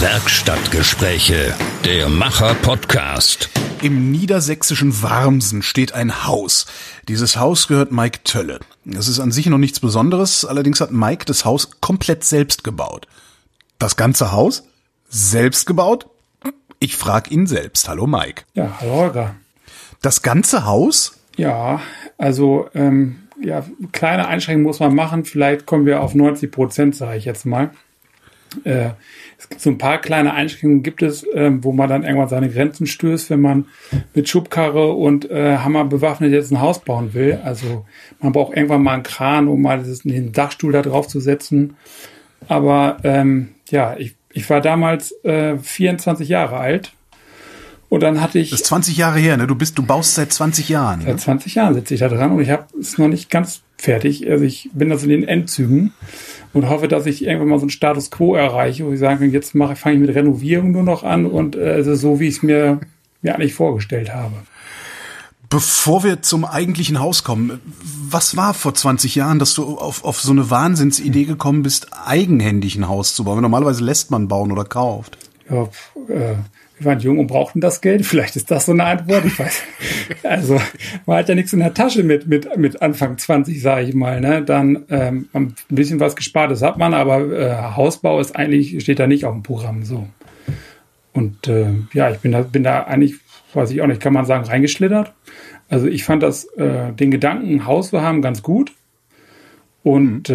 Werkstattgespräche, der Macher-Podcast. Im niedersächsischen Warmsen steht ein Haus. Dieses Haus gehört Mike Tölle. Es ist an sich noch nichts Besonderes, allerdings hat Mike das Haus komplett selbst gebaut. Das ganze Haus? Selbst gebaut? Ich frage ihn selbst. Hallo Mike. Ja, hallo Holger. Das ganze Haus? Ja, also kleine Einschränkungen muss man machen. Vielleicht kommen wir auf 90%, sage ich jetzt mal. Es gibt so ein paar kleine Einschränkungen gibt es, wo man dann irgendwann seine Grenzen stößt, wenn man mit Schubkarre und Hammer bewaffnet jetzt ein Haus bauen will. Also man braucht irgendwann mal einen Kran, um mal den Dachstuhl da drauf zu setzen. Aber ich war damals 24 Jahre alt. Und dann hatte ich... Das ist 20 Jahre her, ne? Du baust seit 20 Jahren. Seit 20 Jahren sitze ich da dran und ich habe es noch nicht ganz fertig. Also ich bin also in den Endzügen und hoffe, dass ich irgendwann mal so einen Status Quo erreiche, wo ich sage, jetzt fange ich mit Renovierung nur noch an und so, wie ich es mir eigentlich vorgestellt habe. Bevor wir zum eigentlichen Haus kommen, was war vor 20 Jahren, dass du auf so eine Wahnsinnsidee gekommen bist, eigenhändig ein Haus zu bauen? Normalerweise lässt man bauen oder kauft. Ja, wir waren jung und brauchten das Geld. Vielleicht ist das so eine Antwort. Ich weiß. Also man hat ja nichts in der Tasche mit Anfang 20, sage ich mal. Ne? Dann ein bisschen was Gespartes hat man, aber Hausbau ist eigentlich, steht da nicht auf dem Programm. So. Und ich bin da eigentlich, weiß ich auch nicht, kann man sagen, reingeschlittert. Also ich fand den Gedanken, ein Haus zu haben, ganz gut. Und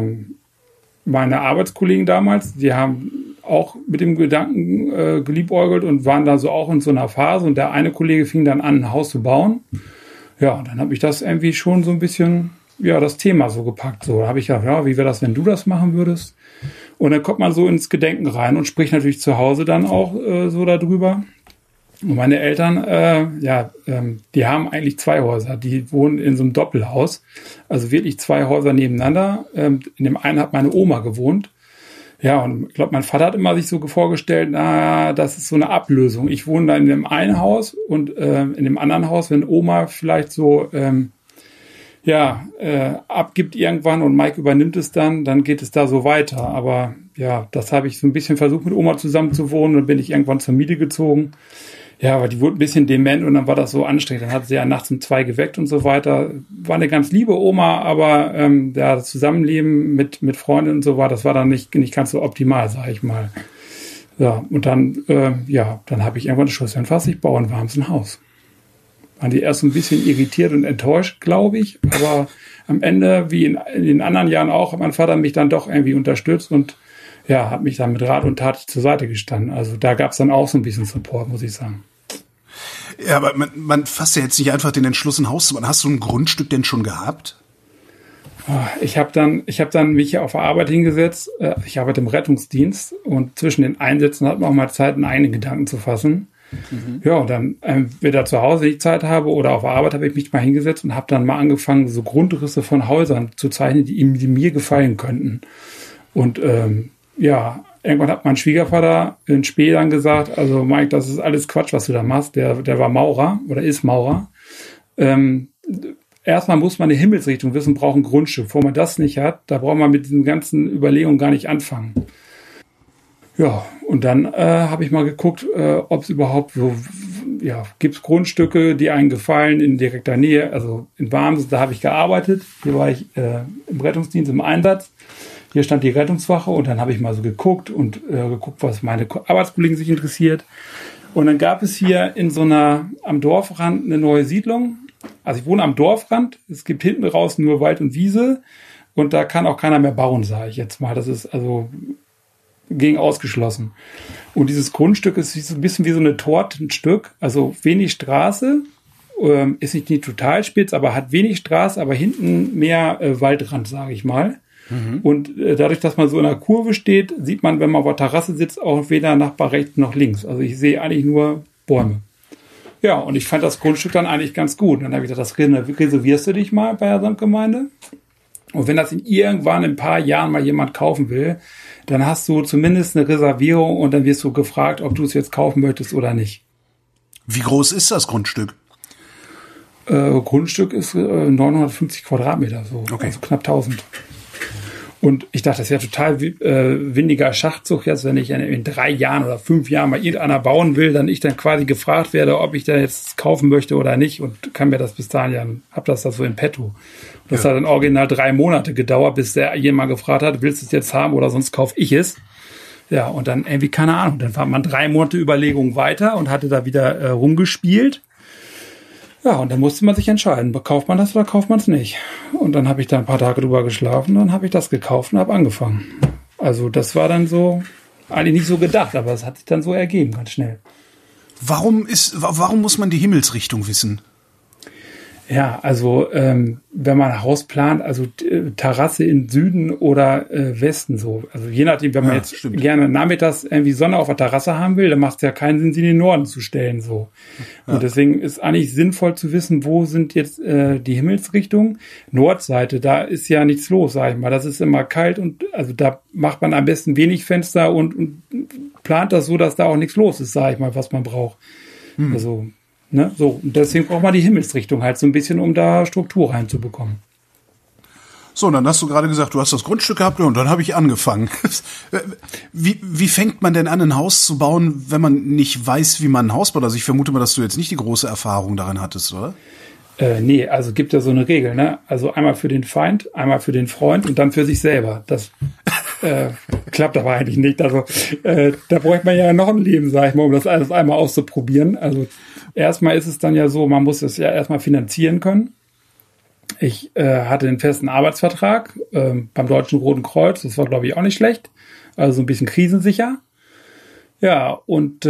meine Arbeitskollegen damals, die haben auch mit dem Gedanken geliebäugelt und waren da so auch in so einer Phase. Und der eine Kollege fing dann an, ein Haus zu bauen. Ja, und dann habe ich das irgendwie schon so ein bisschen, das Thema so gepackt. So, da habe ich gedacht, wie wäre das, wenn du das machen würdest? Und dann kommt man so ins Gedenken rein und spricht natürlich zu Hause dann auch so darüber. Und meine Eltern, die haben eigentlich 2 Häuser. Die wohnen in so einem Doppelhaus. Also wirklich 2 Häuser nebeneinander. In dem einen hat meine Oma gewohnt. Ja, und ich glaube, mein Vater hat immer sich so vorgestellt, das ist so eine Ablösung. Ich wohne da in dem einen Haus und in dem anderen Haus, wenn Oma vielleicht so abgibt irgendwann und Mike übernimmt es dann geht es da so weiter. Aber ja, das habe ich so ein bisschen versucht, mit Oma zusammen zu wohnen. Dann bin ich irgendwann zur Miete gezogen. Ja, aber die wurde ein bisschen dement und dann war das so anstrengend. Dann hat sie ja nachts um 2 geweckt und so weiter. War eine ganz liebe Oma, aber das Zusammenleben mit Freunden und so weiter, das war dann nicht ganz so optimal, sage ich mal. Ja, und dann habe ich irgendwann den Schluss gefasst, ich baue ein warmes Haus. Waren die erst ein bisschen irritiert und enttäuscht, glaube ich. Aber am Ende, wie in den anderen Jahren auch, hat mein Vater mich dann doch irgendwie unterstützt und hat mich dann mit Rat und Tat zur Seite gestanden. Also da gab es dann auch so ein bisschen Support, muss ich sagen. Ja, aber man fasst ja jetzt nicht einfach den Entschluss, ein Haus zu bauen. Hast du ein Grundstück denn schon gehabt? Ich hab dann mich hier auf der Arbeit hingesetzt. Ich arbeite im Rettungsdienst und zwischen den Einsätzen hat man auch mal Zeit, einen eigenen Gedanken zu fassen. Mhm. Ja, und dann entweder zu Hause, wenn ich Zeit habe, oder auf der Arbeit habe ich mich mal hingesetzt und habe dann mal angefangen, so Grundrisse von Häusern zu zeichnen, die mir gefallen könnten. Und irgendwann hat mein Schwiegervater in Spee dann gesagt, also Mike, das ist alles Quatsch, was du da machst. Der war Maurer oder ist Maurer. Erstmal muss man eine Himmelsrichtung wissen, braucht ein Grundstück. Bevor man das nicht hat, da braucht man mit diesen ganzen Überlegungen gar nicht anfangen. Ja, und dann habe ich mal geguckt, ob es überhaupt gibt es Grundstücke, die einen gefallen in direkter Nähe. Also in Warmsen, da habe ich gearbeitet. Hier war ich im Rettungsdienst im Einsatz. Hier stand die Rettungswache und dann habe ich mal so geguckt, was meine Arbeitskollegen sich interessiert. Und dann gab es hier am Dorfrand eine neue Siedlung. Also ich wohne am Dorfrand. Es gibt hinten raus nur Wald und Wiese und da kann auch keiner mehr bauen, sage ich jetzt mal. Das ist also gegen ausgeschlossen. Und dieses Grundstück ist so ein bisschen wie so eine Tortenstück, also wenig Straße, ist nicht total spitz, aber hat wenig Straße, aber hinten mehr Waldrand, sage ich mal. Mhm. Und dadurch, dass man so in einer Kurve steht, sieht man, wenn man auf der Terrasse sitzt, auch weder Nachbar rechts noch links. Also ich sehe eigentlich nur Bäume. Ja, und ich fand das Grundstück dann eigentlich ganz gut. Und dann habe ich gesagt, das reservierst du dich mal bei der Samtgemeinde. Und wenn das irgendwann in ein paar Jahren mal jemand kaufen will, dann hast du zumindest eine Reservierung und dann wirst du gefragt, ob du es jetzt kaufen möchtest oder nicht. Wie groß ist das Grundstück? Grundstück ist 950 Quadratmeter, so, okay. Also knapp 1000. Und ich dachte, das wäre total windiger Schachzug, jetzt, wenn ich in 3 Jahren oder 5 Jahren mal irgendeiner bauen will, dann ich dann quasi gefragt werde, ob ich da jetzt kaufen möchte oder nicht und kann mir das bis dahin ja, hab das da so in petto. Das hat dann original 3 Monate gedauert, bis der jemand gefragt hat, willst du es jetzt haben oder sonst kaufe ich es. Ja, und dann irgendwie, keine Ahnung, dann war man 3 Monate Überlegung weiter und hatte da wieder rumgespielt. Ja, und dann musste man sich entscheiden, kauft man das oder kauft man es nicht. Und dann habe ich da ein paar Tage drüber geschlafen, dann habe ich das gekauft und habe angefangen. Also das war dann so, eigentlich nicht so gedacht, aber es hat sich dann so ergeben, ganz schnell. Warum muss man die Himmelsrichtung wissen? Ja, also wenn man ein Haus plant, also Terrasse in Süden oder Westen so. Also je nachdem, wenn man jetzt gerne nachmittags irgendwie Sonne auf der Terrasse haben will, dann macht es ja keinen Sinn, sie in den Norden zu stellen so. Ja. Und deswegen ist eigentlich sinnvoll zu wissen, wo sind jetzt die Himmelsrichtungen. Nordseite, da ist ja nichts los, sag ich mal. Das ist immer kalt und also da macht man am besten wenig Fenster und plant das so, dass da auch nichts los ist, sag ich mal, was man braucht. Also ne, so, und deswegen braucht man die Himmelsrichtung halt so ein bisschen, um da Struktur reinzubekommen. So, dann hast du gerade gesagt, du hast das Grundstück gehabt und dann habe ich angefangen. Wie fängt man denn an, ein Haus zu bauen, wenn man nicht weiß, wie man ein Haus baut? Also ich vermute mal, dass du jetzt nicht die große Erfahrung darin hattest, oder? Nee, also gibt ja so eine Regel, ne? Also einmal für den Feind, einmal für den Freund und dann für sich selber. Das klappt aber eigentlich nicht. Also da bräuchte man ja noch ein Leben, sag ich mal, um das alles einmal auszuprobieren. Also erstmal ist es dann ja so, man muss es ja erstmal finanzieren können. Ich hatte einen festen Arbeitsvertrag beim Deutschen Roten Kreuz. Das war, glaube ich, auch nicht schlecht. Also so ein bisschen krisensicher. Ja, und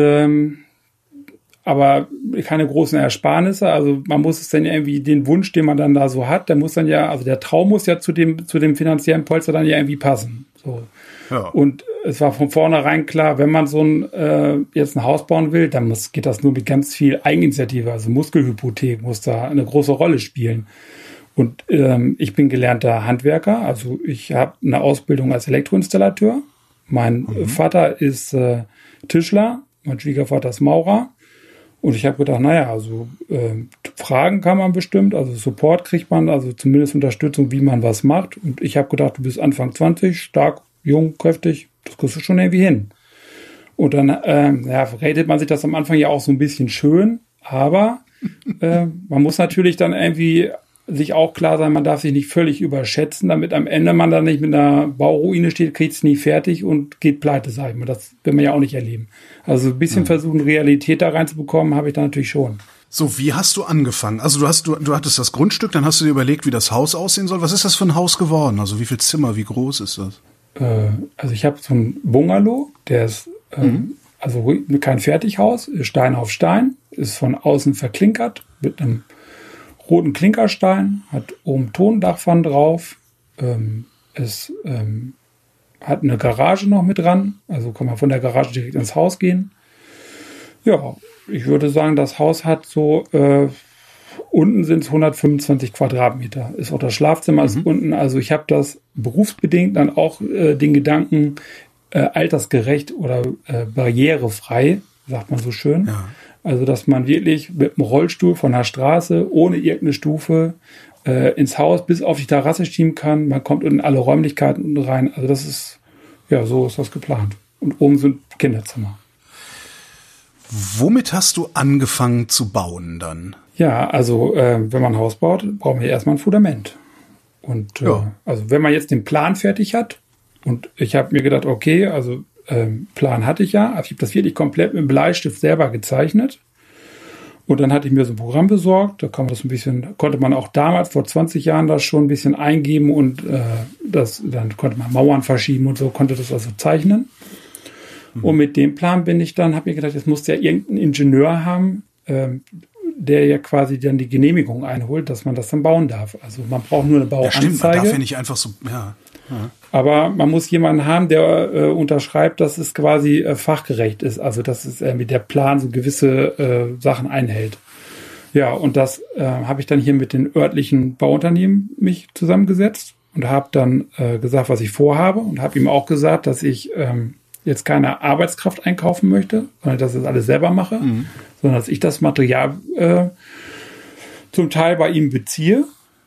aber keine großen Ersparnisse. Also man muss es dann irgendwie, den Wunsch, den man dann da so hat, der muss dann ja, also der Traum muss ja zu dem finanziellen Polster dann ja irgendwie passen. So. Ja. Und es war von vornherein klar, wenn man so jetzt ein Haus bauen will, dann geht das nur mit ganz viel Eigeninitiative. Also Muskelhypothek muss da eine große Rolle spielen. Und ich bin gelernter Handwerker, also ich habe eine Ausbildung als Elektroinstallateur. Mein Vater ist Tischler, mein Schwiegervater ist Maurer. Und ich habe gedacht, naja, also Fragen kann man bestimmt, also Support kriegt man, also zumindest Unterstützung, wie man was macht. Und ich habe gedacht, du bist Anfang 20, stark, jung, kräftig, das kriegst du schon irgendwie hin. Und dann redet man sich das am Anfang ja auch so ein bisschen schön, aber man muss natürlich dann irgendwie sich auch klar sein, man darf sich nicht völlig überschätzen, damit am Ende man dann nicht mit einer Bauruine steht, kriegt es nie fertig und geht pleite, sag ich mal. Das will man ja auch nicht erleben. Also ein bisschen versuchen, Realität da reinzubekommen, habe ich da natürlich schon. So, wie hast du angefangen? Also du hattest das Grundstück, dann hast du dir überlegt, wie das Haus aussehen soll. Was ist das für ein Haus geworden? Also wie viel Zimmer, wie groß ist das? Also ich habe so ein Bungalow, der ist also kein Fertighaus, ist Stein auf Stein, ist von außen verklinkert mit einem roten Klinkerstein, hat oben Tondachpfannen drauf, es hat eine Garage noch mit dran, also kann man von der Garage direkt ins Haus gehen. Ja, ich würde sagen, das Haus hat so, unten sind es 125 Quadratmeter, ist auch das Schlafzimmer ist unten, also ich habe das berufsbedingt dann auch den Gedanken, altersgerecht oder barrierefrei, sagt man so schön. Ja. Also, dass man wirklich mit dem Rollstuhl von der Straße ohne irgendeine Stufe ins Haus bis auf die Terrasse schieben kann. Man kommt in alle Räumlichkeiten unten rein. Also das ist, ja, so ist das geplant. Und oben sind Kinderzimmer. Womit hast du angefangen zu bauen dann? Ja, also wenn man ein Haus baut, brauchen wir erstmal ein Fundament. Und also wenn man jetzt den Plan fertig hat und ich habe mir gedacht, okay, also Plan hatte ich ja, aber ich habe das wirklich komplett mit Bleistift selber gezeichnet. Und dann hatte ich mir so ein Programm besorgt, da konnte man auch damals vor 20 Jahren das schon ein bisschen eingeben und dann konnte man Mauern verschieben und so, konnte das also zeichnen. Und mit dem Plan habe mir gedacht, jetzt muss ja irgendein Ingenieur haben, der ja quasi dann die Genehmigung einholt, dass man das dann bauen darf. Also man braucht nur eine Bauanzeige. Ja, stimmt, man darf ja nicht einfach so, ja. Aber man muss jemanden haben, der unterschreibt, dass es quasi fachgerecht ist. Also dass es mit der Plan so gewisse Sachen einhält. Ja, und das habe ich dann hier mit den örtlichen Bauunternehmen mich zusammengesetzt und habe dann gesagt, was ich vorhabe und habe ihm auch gesagt, dass ich jetzt keine Arbeitskraft einkaufen möchte, sondern dass ich das alles selber mache, sondern dass ich das Material zum Teil bei ihm beziehe.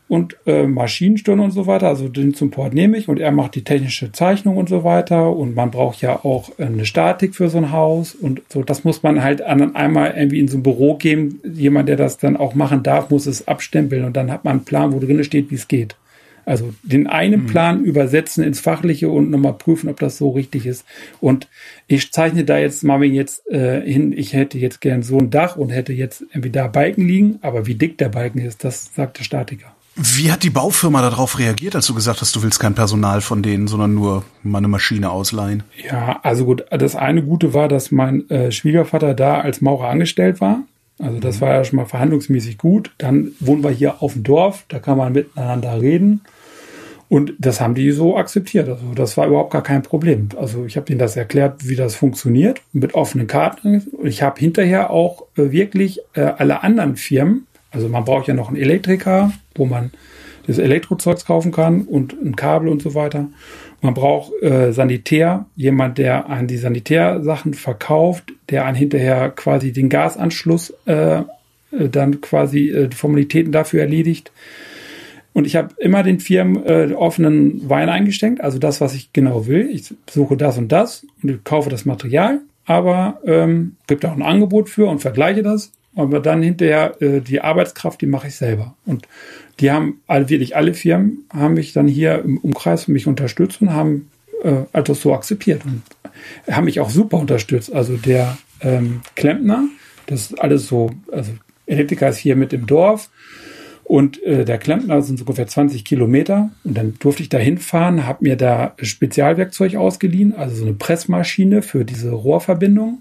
und Maschinenstunde und so weiter. Also den Support nehme ich und er macht die technische Zeichnung und so weiter. Und man braucht ja auch eine Statik für so ein Haus und so. Das muss man halt einmal irgendwie in so ein Büro geben. Jemand, der das dann auch machen darf, muss es abstempeln und dann hat man einen Plan, wo drin steht, wie es geht. Also den einen Plan übersetzen ins Fachliche und nochmal prüfen, ob das so richtig ist. Und ich zeichne da jetzt mal hin, ich hätte jetzt gern so ein Dach und hätte jetzt irgendwie da Balken liegen, aber wie dick der Balken ist, das sagt der Statiker. Wie hat die Baufirma darauf reagiert, als du gesagt hast, du willst kein Personal von denen, sondern nur mal eine Maschine ausleihen? Ja, also gut, das eine Gute war, dass mein Schwiegervater da als Maurer angestellt war. Also das war ja schon mal verhandlungsmäßig gut. Dann wohnen wir hier auf dem Dorf, da kann man miteinander reden. Und das haben die so akzeptiert. Also das war überhaupt gar kein Problem. Also ich habe denen das erklärt, wie das funktioniert, mit offenen Karten. Ich habe hinterher auch wirklich alle anderen Firmen, also man braucht ja noch einen Elektriker, wo man das Elektrozeugs kaufen kann und ein Kabel und so weiter. Man braucht Sanitär, jemand, der einen die Sanitärsachen verkauft, der einen hinterher quasi den Gasanschluss dann quasi die Formalitäten dafür erledigt. Und ich habe immer den Firmen offenen Wein eingesteckt, also das, was ich genau will. Ich suche das und kaufe das Material, aber gibt auch ein Angebot für und vergleiche das. Aber dann hinterher die Arbeitskraft, die mache ich selber. Und die haben wirklich alle Firmen haben mich dann hier im Umkreis für mich unterstützt und haben das so akzeptiert und haben mich auch super unterstützt. Also der Klempner, das ist alles so, also Elektriker ist hier mit im Dorf. Und der Klempner sind so ungefähr 20 Kilometer. Und dann durfte ich da hinfahren, habe mir da Spezialwerkzeug ausgeliehen, also so eine Pressmaschine für diese Rohrverbindung.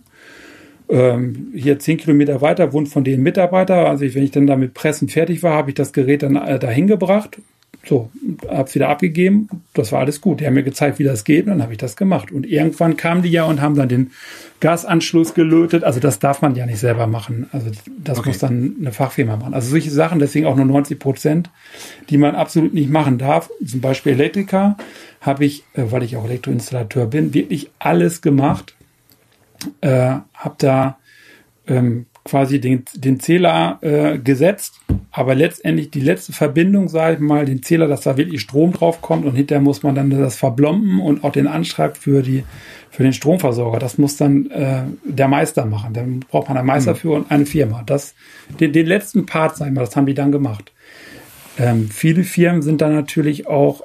Hier 10 Kilometer weiter wohnt von denen Mitarbeiter. Also wenn ich dann da mit Pressen fertig war, habe ich das Gerät dann dahin gebracht. So, habe es wieder abgegeben. Das war alles gut. Die haben mir gezeigt, wie das geht. Und dann habe ich das gemacht. Und irgendwann kamen die ja und haben dann den Gasanschluss gelötet. Also das darf man ja nicht selber machen. Also das muss dann eine Fachfirma machen. Also solche Sachen, deswegen auch nur 90%, die man absolut nicht machen darf. Zum Beispiel Elektriker habe ich, weil ich auch Elektroinstallateur bin, wirklich alles gemacht. Habe da quasi den Zähler gesetzt, aber letztendlich die letzte Verbindung, sage ich mal, den Zähler, dass da wirklich Strom drauf kommt und hinterher muss man dann das verblomben und auch den Anschlag für den Stromversorger, das muss dann der Meister machen. Dann braucht man einen Meister für und eine Firma. Den letzten Part, sag ich mal, das haben die dann gemacht. Viele Firmen sind dann natürlich auch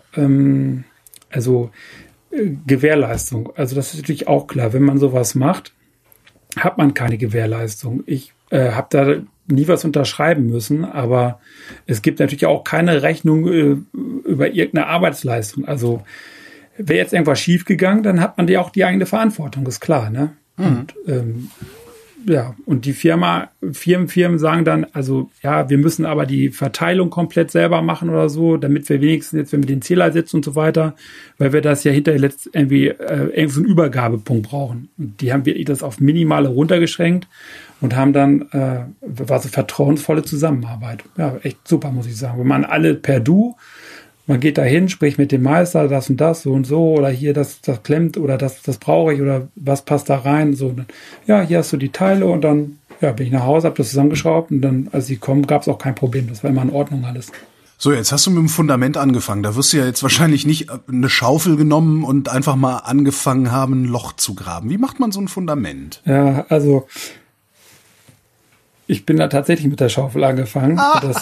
Gewährleistung. Also das ist natürlich auch klar, wenn man sowas macht, hat man keine Gewährleistung. Ich habe da nie was unterschreiben müssen, aber es gibt natürlich auch keine Rechnung über irgendeine Arbeitsleistung. Also wäre jetzt irgendwas schiefgegangen, dann hat man ja auch die eigene Verantwortung, ist klar, ne? Und und die Firmen sagen dann, also ja, wir müssen aber die Verteilung komplett selber machen oder so, damit wir wenigstens jetzt, wenn wir den Zähler setzen und so weiter, weil wir das ja hinterher irgendwie so einen Übergabepunkt brauchen. Und die haben wirklich das auf Minimale runtergeschränkt und haben dann, war so vertrauensvolle Zusammenarbeit. Ja, echt super, muss ich sagen. Wir machen alle per Du. Man geht da hin, spricht mit dem Meister, das und das, so und so, oder hier, das klemmt, oder das brauche ich, oder was passt da rein, so. Ja, hier hast du die Teile und dann, bin ich nach Hause, habe das zusammengeschraubt und dann, als sie kommen, gab es auch kein Problem. Das war immer in Ordnung alles. So, jetzt hast du mit dem Fundament angefangen. Da wirst du ja jetzt wahrscheinlich nicht eine Schaufel genommen und einfach mal angefangen haben, ein Loch zu graben. Wie macht man so ein Fundament? Ja, also ich bin da tatsächlich mit der Schaufel angefangen.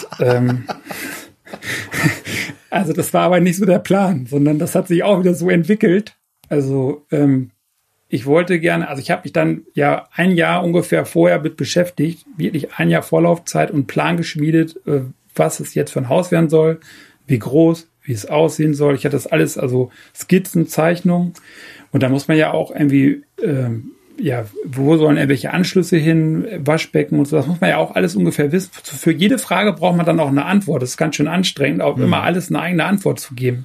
Also das war aber nicht so der Plan, sondern das hat sich auch wieder so entwickelt. Also ich wollte gerne, also ich habe mich dann ja ein Jahr ungefähr vorher mit beschäftigt, wirklich ein Jahr Vorlaufzeit und Plan geschmiedet, was es jetzt für ein Haus werden soll, wie groß, wie es aussehen soll. Ich hatte das alles, also Skizzen, Zeichnungen. Und da muss man ja auch irgendwie, wo sollen irgendwelche Anschlüsse hin, Waschbecken und so. Das muss man ja auch alles ungefähr wissen. Für jede Frage braucht man dann auch eine Antwort. Das ist ganz schön anstrengend, auch immer alles eine eigene Antwort zu geben.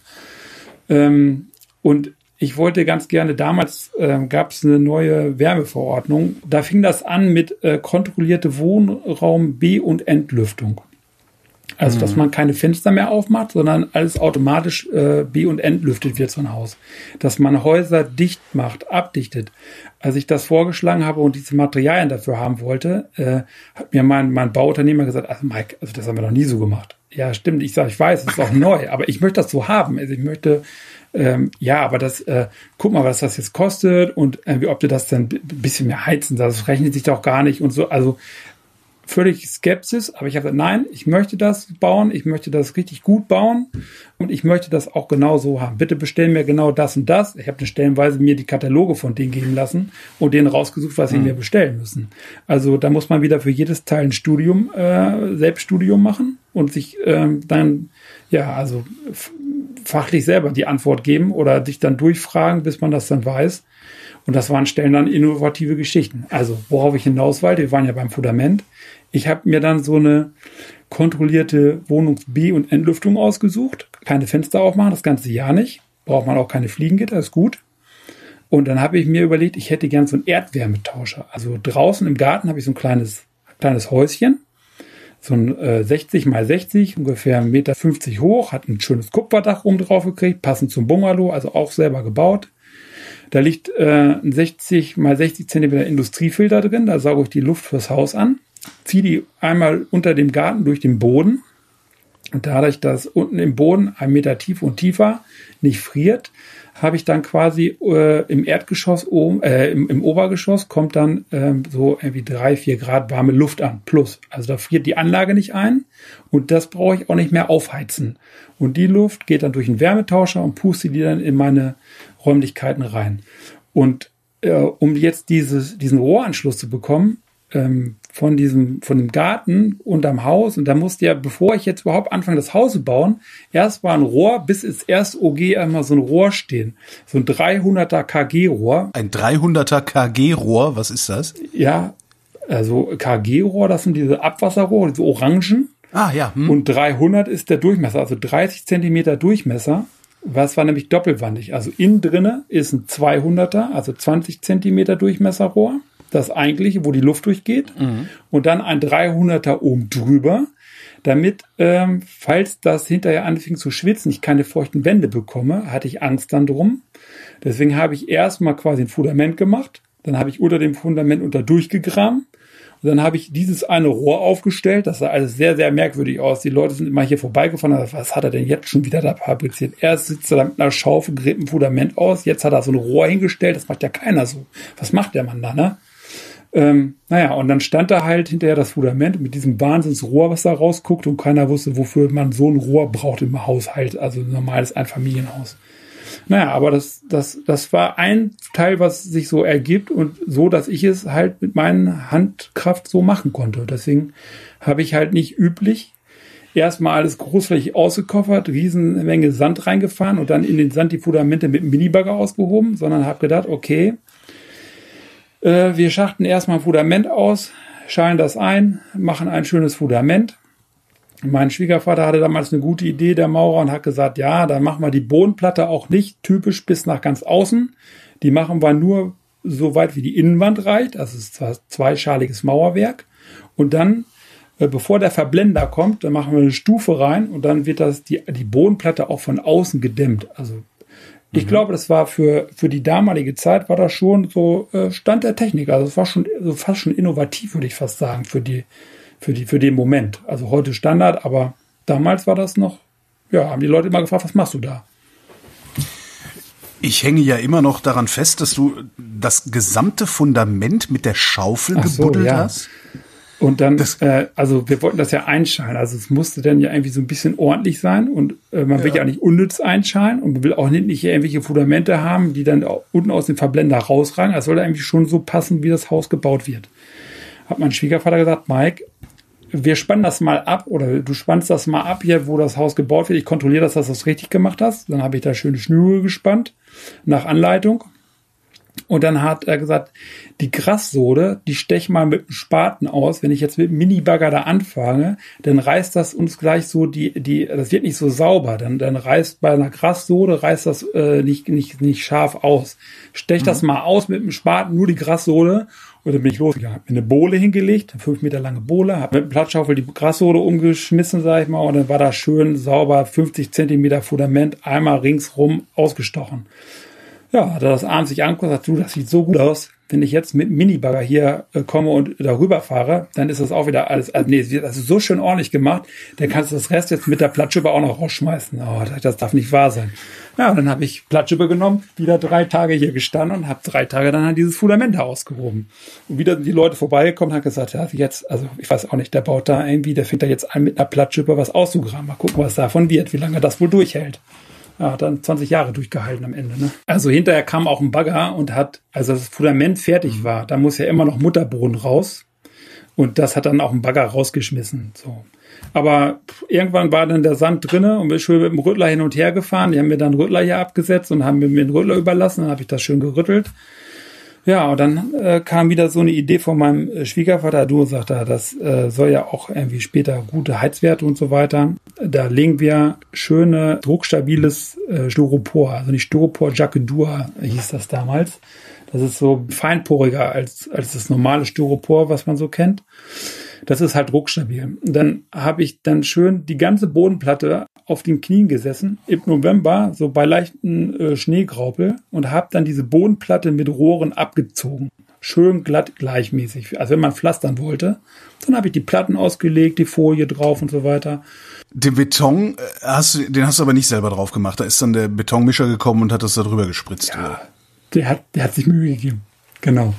Und ich wollte ganz gerne, damals gab es eine neue Wärmeverordnung. Da fing das an mit kontrollierte Wohnraum B- und Entlüftung. Also, dass man keine Fenster mehr aufmacht, sondern alles automatisch be- und entlüftet wird, so ein Haus. Dass man Häuser dicht macht, abdichtet. Als ich das vorgeschlagen habe und diese Materialien dafür haben wollte, hat mir mein Bauunternehmer gesagt, also Mike, also das haben wir noch nie so gemacht. Ja, stimmt. Ich sage, ich weiß, es ist auch neu, aber ich möchte das so haben. Also ich möchte, aber das, guck mal, was das jetzt kostet und ob du das dann ein bisschen mehr heizen, das rechnet sich doch gar nicht und so. Also völlig Skepsis, aber ich habe gesagt, nein, ich möchte das bauen, ich möchte das richtig gut bauen und ich möchte das auch genau so haben. Bitte bestellen mir genau das und das. Ich habe dann stellenweise mir die Kataloge von denen geben lassen und denen rausgesucht, was sie mir bestellen müssen. Also da muss man wieder für jedes Teil ein Studium, Selbststudium machen und sich dann, fachlich selber die Antwort geben oder sich dann durchfragen, bis man das dann weiß. Und das waren Stellen dann innovative Geschichten. Also worauf ich hinaus wollte, wir waren ja beim Fundament. Ich habe mir dann so eine kontrollierte Wohnungs-B- und Entlüftung ausgesucht. Keine Fenster aufmachen, das ganze Jahr nicht. Braucht man auch keine Fliegengitter, ist gut. Und dann habe ich mir überlegt, ich hätte gern so einen Erdwärmetauscher. Also draußen im Garten habe ich so ein kleines Häuschen. So ein 60 mal 60, ungefähr 1,50 Meter hoch, hat ein schönes Kupferdach oben drauf gekriegt, passend zum Bungalow, also auch selber gebaut. Da liegt ein 60 mal 60 Zentimeter Industriefilter drin, da sauge ich die Luft fürs Haus an, ziehe die einmal unter dem Garten durch den Boden und dadurch, dass unten im Boden 1 Meter tief und tiefer nicht friert, habe ich dann quasi im Erdgeschoss oben, im Obergeschoss kommt dann so irgendwie 3-4 Grad warme Luft an, plus. Also da friert die Anlage nicht ein und das brauche ich auch nicht mehr aufheizen. Und die Luft geht dann durch einen Wärmetauscher und puste die dann in meine Räumlichkeiten rein. Und um jetzt diesen Rohranschluss zu bekommen, von dem Garten unterm Haus, und da musste ja, bevor ich jetzt überhaupt anfange, das Haus zu bauen, erst war ein Rohr, bis ins erste OG einmal so ein Rohr stehen. So ein 300er KG-Rohr. Ein 300er KG-Rohr, was ist das? Ja, also KG-Rohr, das sind diese Abwasserrohre, diese Orangen. Ah, ja. Und 300 ist der Durchmesser, also 30 Zentimeter Durchmesser. Was war nämlich doppelwandig. Also innen drinne ist ein 200er, also 20 Zentimeter Durchmesserrohr. Das eigentliche, wo die Luft durchgeht. Und dann ein 300er oben drüber, damit, falls das hinterher anfing zu schwitzen, ich keine feuchten Wände bekomme, hatte ich Angst dann drum. Deswegen habe ich erstmal quasi ein Fundament gemacht. Dann habe ich unter dem Fundament durchgegraben. Und dann habe ich dieses eine Rohr aufgestellt. Das sah alles sehr, sehr merkwürdig aus. Die Leute sind immer hier vorbeigefahren. Was hat er denn jetzt schon wieder da fabriziert? Erst sitzt er da mit einer Schaufel, gräbt ein Fundament aus. Jetzt hat er so ein Rohr hingestellt. Das macht ja keiner so. Was macht der Mann da, ne? Und dann stand da halt hinterher das Fundament mit diesem Wahnsinnsrohr, was da rausguckt und keiner wusste, wofür man so ein Rohr braucht im Haushalt, also ein normales Einfamilienhaus. Aber das war ein Teil, was sich so ergibt und so, dass ich es halt mit meiner Handkraft so machen konnte. Deswegen habe ich halt nicht üblich erstmal alles großflächig ausgekoffert, Riesenmenge Sand reingefahren und dann in den Sand die Fundamente mit dem Minibagger ausgehoben, sondern habe gedacht, okay, wir schachten erstmal ein Fundament aus, schalen das ein, machen ein schönes Fundament. Mein Schwiegervater hatte damals eine gute Idee, der Maurer, und hat gesagt, ja, dann machen wir die Bodenplatte auch nicht typisch bis nach ganz außen. Die machen wir nur so weit, wie die Innenwand reicht. Das ist zwar zweischaliges Mauerwerk. Und dann, bevor der Verblender kommt, dann machen wir eine Stufe rein und dann wird die Bodenplatte auch von außen gedämmt. Also ich glaube, das war für die damalige Zeit war das schon so Stand der Technik. Also es war schon so fast schon innovativ, würde ich fast sagen, für den Moment. Also heute Standard, aber damals war das noch, haben die Leute immer gefragt, was machst du da? Ich hänge ja immer noch daran fest, dass du das gesamte Fundament mit der Schaufel gebuddelt hast. Und dann, also wir wollten das ja einschalen, also es musste dann ja irgendwie so ein bisschen ordentlich sein und man will ja auch nicht unnütz einschalen und man will auch nicht irgendwelche Fundamente haben, die dann unten aus dem Verblender rausragen. Das soll eigentlich schon so passen, wie das Haus gebaut wird. Hat mein Schwiegervater gesagt, Mike, wir spannen das mal ab oder du spannst das mal ab hier, wo das Haus gebaut wird. Ich kontrolliere, dass du das richtig gemacht hast. Dann habe ich da schöne Schnüre gespannt nach Anleitung. Und dann hat er gesagt, die Grassohle, die stech mal mit dem Spaten aus. Wenn ich jetzt mit dem Minibagger da anfange, dann reißt das uns gleich so das wird nicht so sauber. Dann reißt bei einer Grassohle das nicht scharf aus. Stech das mal aus mit dem Spaten, nur die Grassohle. Und dann bin ich losgegangen, hab mir eine Bohle hingelegt, eine 5 Meter lange Bohle, hab mit dem Plattschaufel die Grassohle umgeschmissen, sag ich mal, und dann war da schön sauber 50 Zentimeter Fundament einmal ringsrum ausgestochen. Ja, hat er das abends sich angeguckt und sagt, du, das sieht so gut aus. Wenn ich jetzt mit dem Minibagger hier komme und darüber fahre, dann ist das auch wieder alles, das ist so schön ordentlich gemacht, dann kannst du das Rest jetzt mit der Plattschippe auch noch rausschmeißen. Oh, das darf nicht wahr sein. Ja, und dann habe ich Plattschippe genommen, wieder 3 Tage hier gestanden und habe 3 Tage dann halt dieses Fundament da ausgehoben. Und wieder sind die Leute vorbeigekommen und haben gesagt, ja, jetzt, also ich weiß auch nicht, der baut da irgendwie, der fängt da jetzt an mit einer Plattschippe was auszugraben. Mal gucken, was davon wird, wie lange das wohl durchhält. Ja, hat dann 20 Jahre durchgehalten am Ende. Ne? Also hinterher kam auch ein Bagger und als das Fundament fertig war, da muss ja immer noch Mutterboden raus. Und das hat dann auch ein Bagger rausgeschmissen. So. Aber irgendwann war dann der Sand drinne und wir schön mit dem Rüttler hin und her gefahren. Die haben mir dann den Rüttler hier abgesetzt und haben mir den Rüttler überlassen. Dann habe ich das schön gerüttelt. Ja, und dann kam wieder so eine Idee von meinem Schwiegervater. Du, sagt er, das soll ja auch irgendwie später gute Heizwerte und so weiter. Da legen wir schöne, druckstabiles Styropor. Also nicht Styropor, Jacquedur hieß das damals. Das ist so feinporiger als das normale Styropor, was man so kennt. Das ist halt druckstabil. Und dann habe ich dann schön die ganze Bodenplatte auf den Knien gesessen, im November, so bei leichten Schneegraupel, und habe dann diese Bodenplatte mit Rohren abgezogen. Schön glatt, gleichmäßig. Also wenn man pflastern wollte, dann habe ich die Platten ausgelegt, die Folie drauf und so weiter. Den Beton, den hast du aber nicht selber drauf gemacht. Da ist dann der Betonmischer gekommen und hat das da drüber gespritzt. Ja, der hat sich Mühe gegeben. Genau.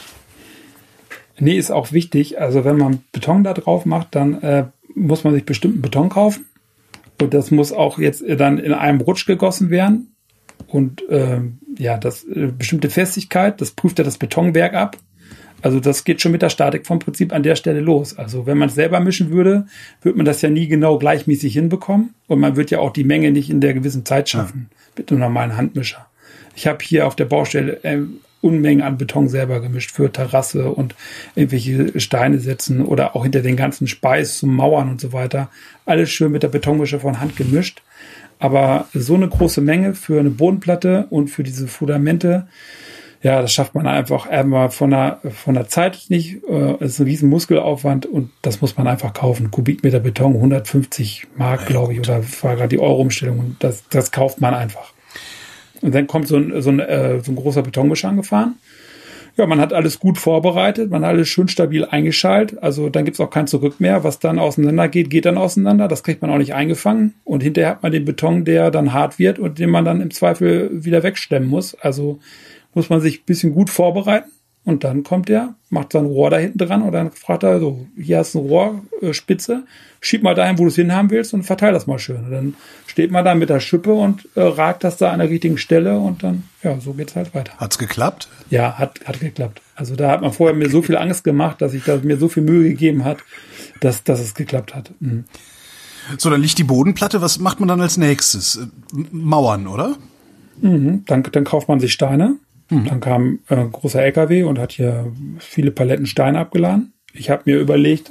Nee, ist auch wichtig. Also wenn man Beton da drauf macht, dann muss man sich bestimmten Beton kaufen. Und das muss auch jetzt dann in einem Rutsch gegossen werden. Und das bestimmte Festigkeit, das prüft ja das Betonwerk ab. Also das geht schon mit der Statik vom Prinzip an der Stelle los. Also wenn man es selber mischen würde, würde man das ja nie genau gleichmäßig hinbekommen. Und man wird ja auch die Menge nicht in der gewissen Zeit schaffen mit einem normalen Handmischer. Ich habe hier auf der Baustelle Unmengen an Beton selber gemischt für Terrasse und irgendwelche Steine setzen oder auch hinter den ganzen Speis zum Mauern und so weiter. Alles schön mit der Betonmische von Hand gemischt. Aber so eine große Menge für eine Bodenplatte und für diese Fundamente, ja, das schafft man einfach einmal von der Zeit nicht. Das ist ein riesen Muskelaufwand und das muss man einfach kaufen. Kubikmeter Beton, 150 Mark, glaube ich, oder war gerade die Euro-Umstellung. Und das kauft man einfach. Und dann kommt so ein großer Betonmischer angefahren. Ja, man hat alles gut vorbereitet, man hat alles schön stabil eingeschaltet. Also dann gibt's auch kein Zurück mehr. Was dann auseinander geht dann auseinander. Das kriegt man auch nicht eingefangen. Und hinterher hat man den Beton, der dann hart wird und den man dann im Zweifel wieder wegstemmen muss. Also muss man sich ein bisschen gut vorbereiten. Und dann kommt der, macht sein Rohr da hinten dran und dann fragt er so, hier hast du eine Rohrspitze, schieb mal dahin, wo du es hinhaben willst und verteil das mal schön. Und dann steht man da mit der Schippe und ragt das da an der richtigen Stelle und dann, ja, so geht's halt weiter. Hat's geklappt? Ja, hat geklappt. Also da hat man vorher mir so viel Angst gemacht, dass mir so viel Mühe gegeben hat, dass es geklappt hat. Mhm. So, dann liegt die Bodenplatte. Was macht man dann als nächstes? Mauern, oder? Mhm. Dann kauft man sich Steine. Dann kam ein großer LKW und hat hier viele Paletten Steine abgeladen. Ich habe mir überlegt,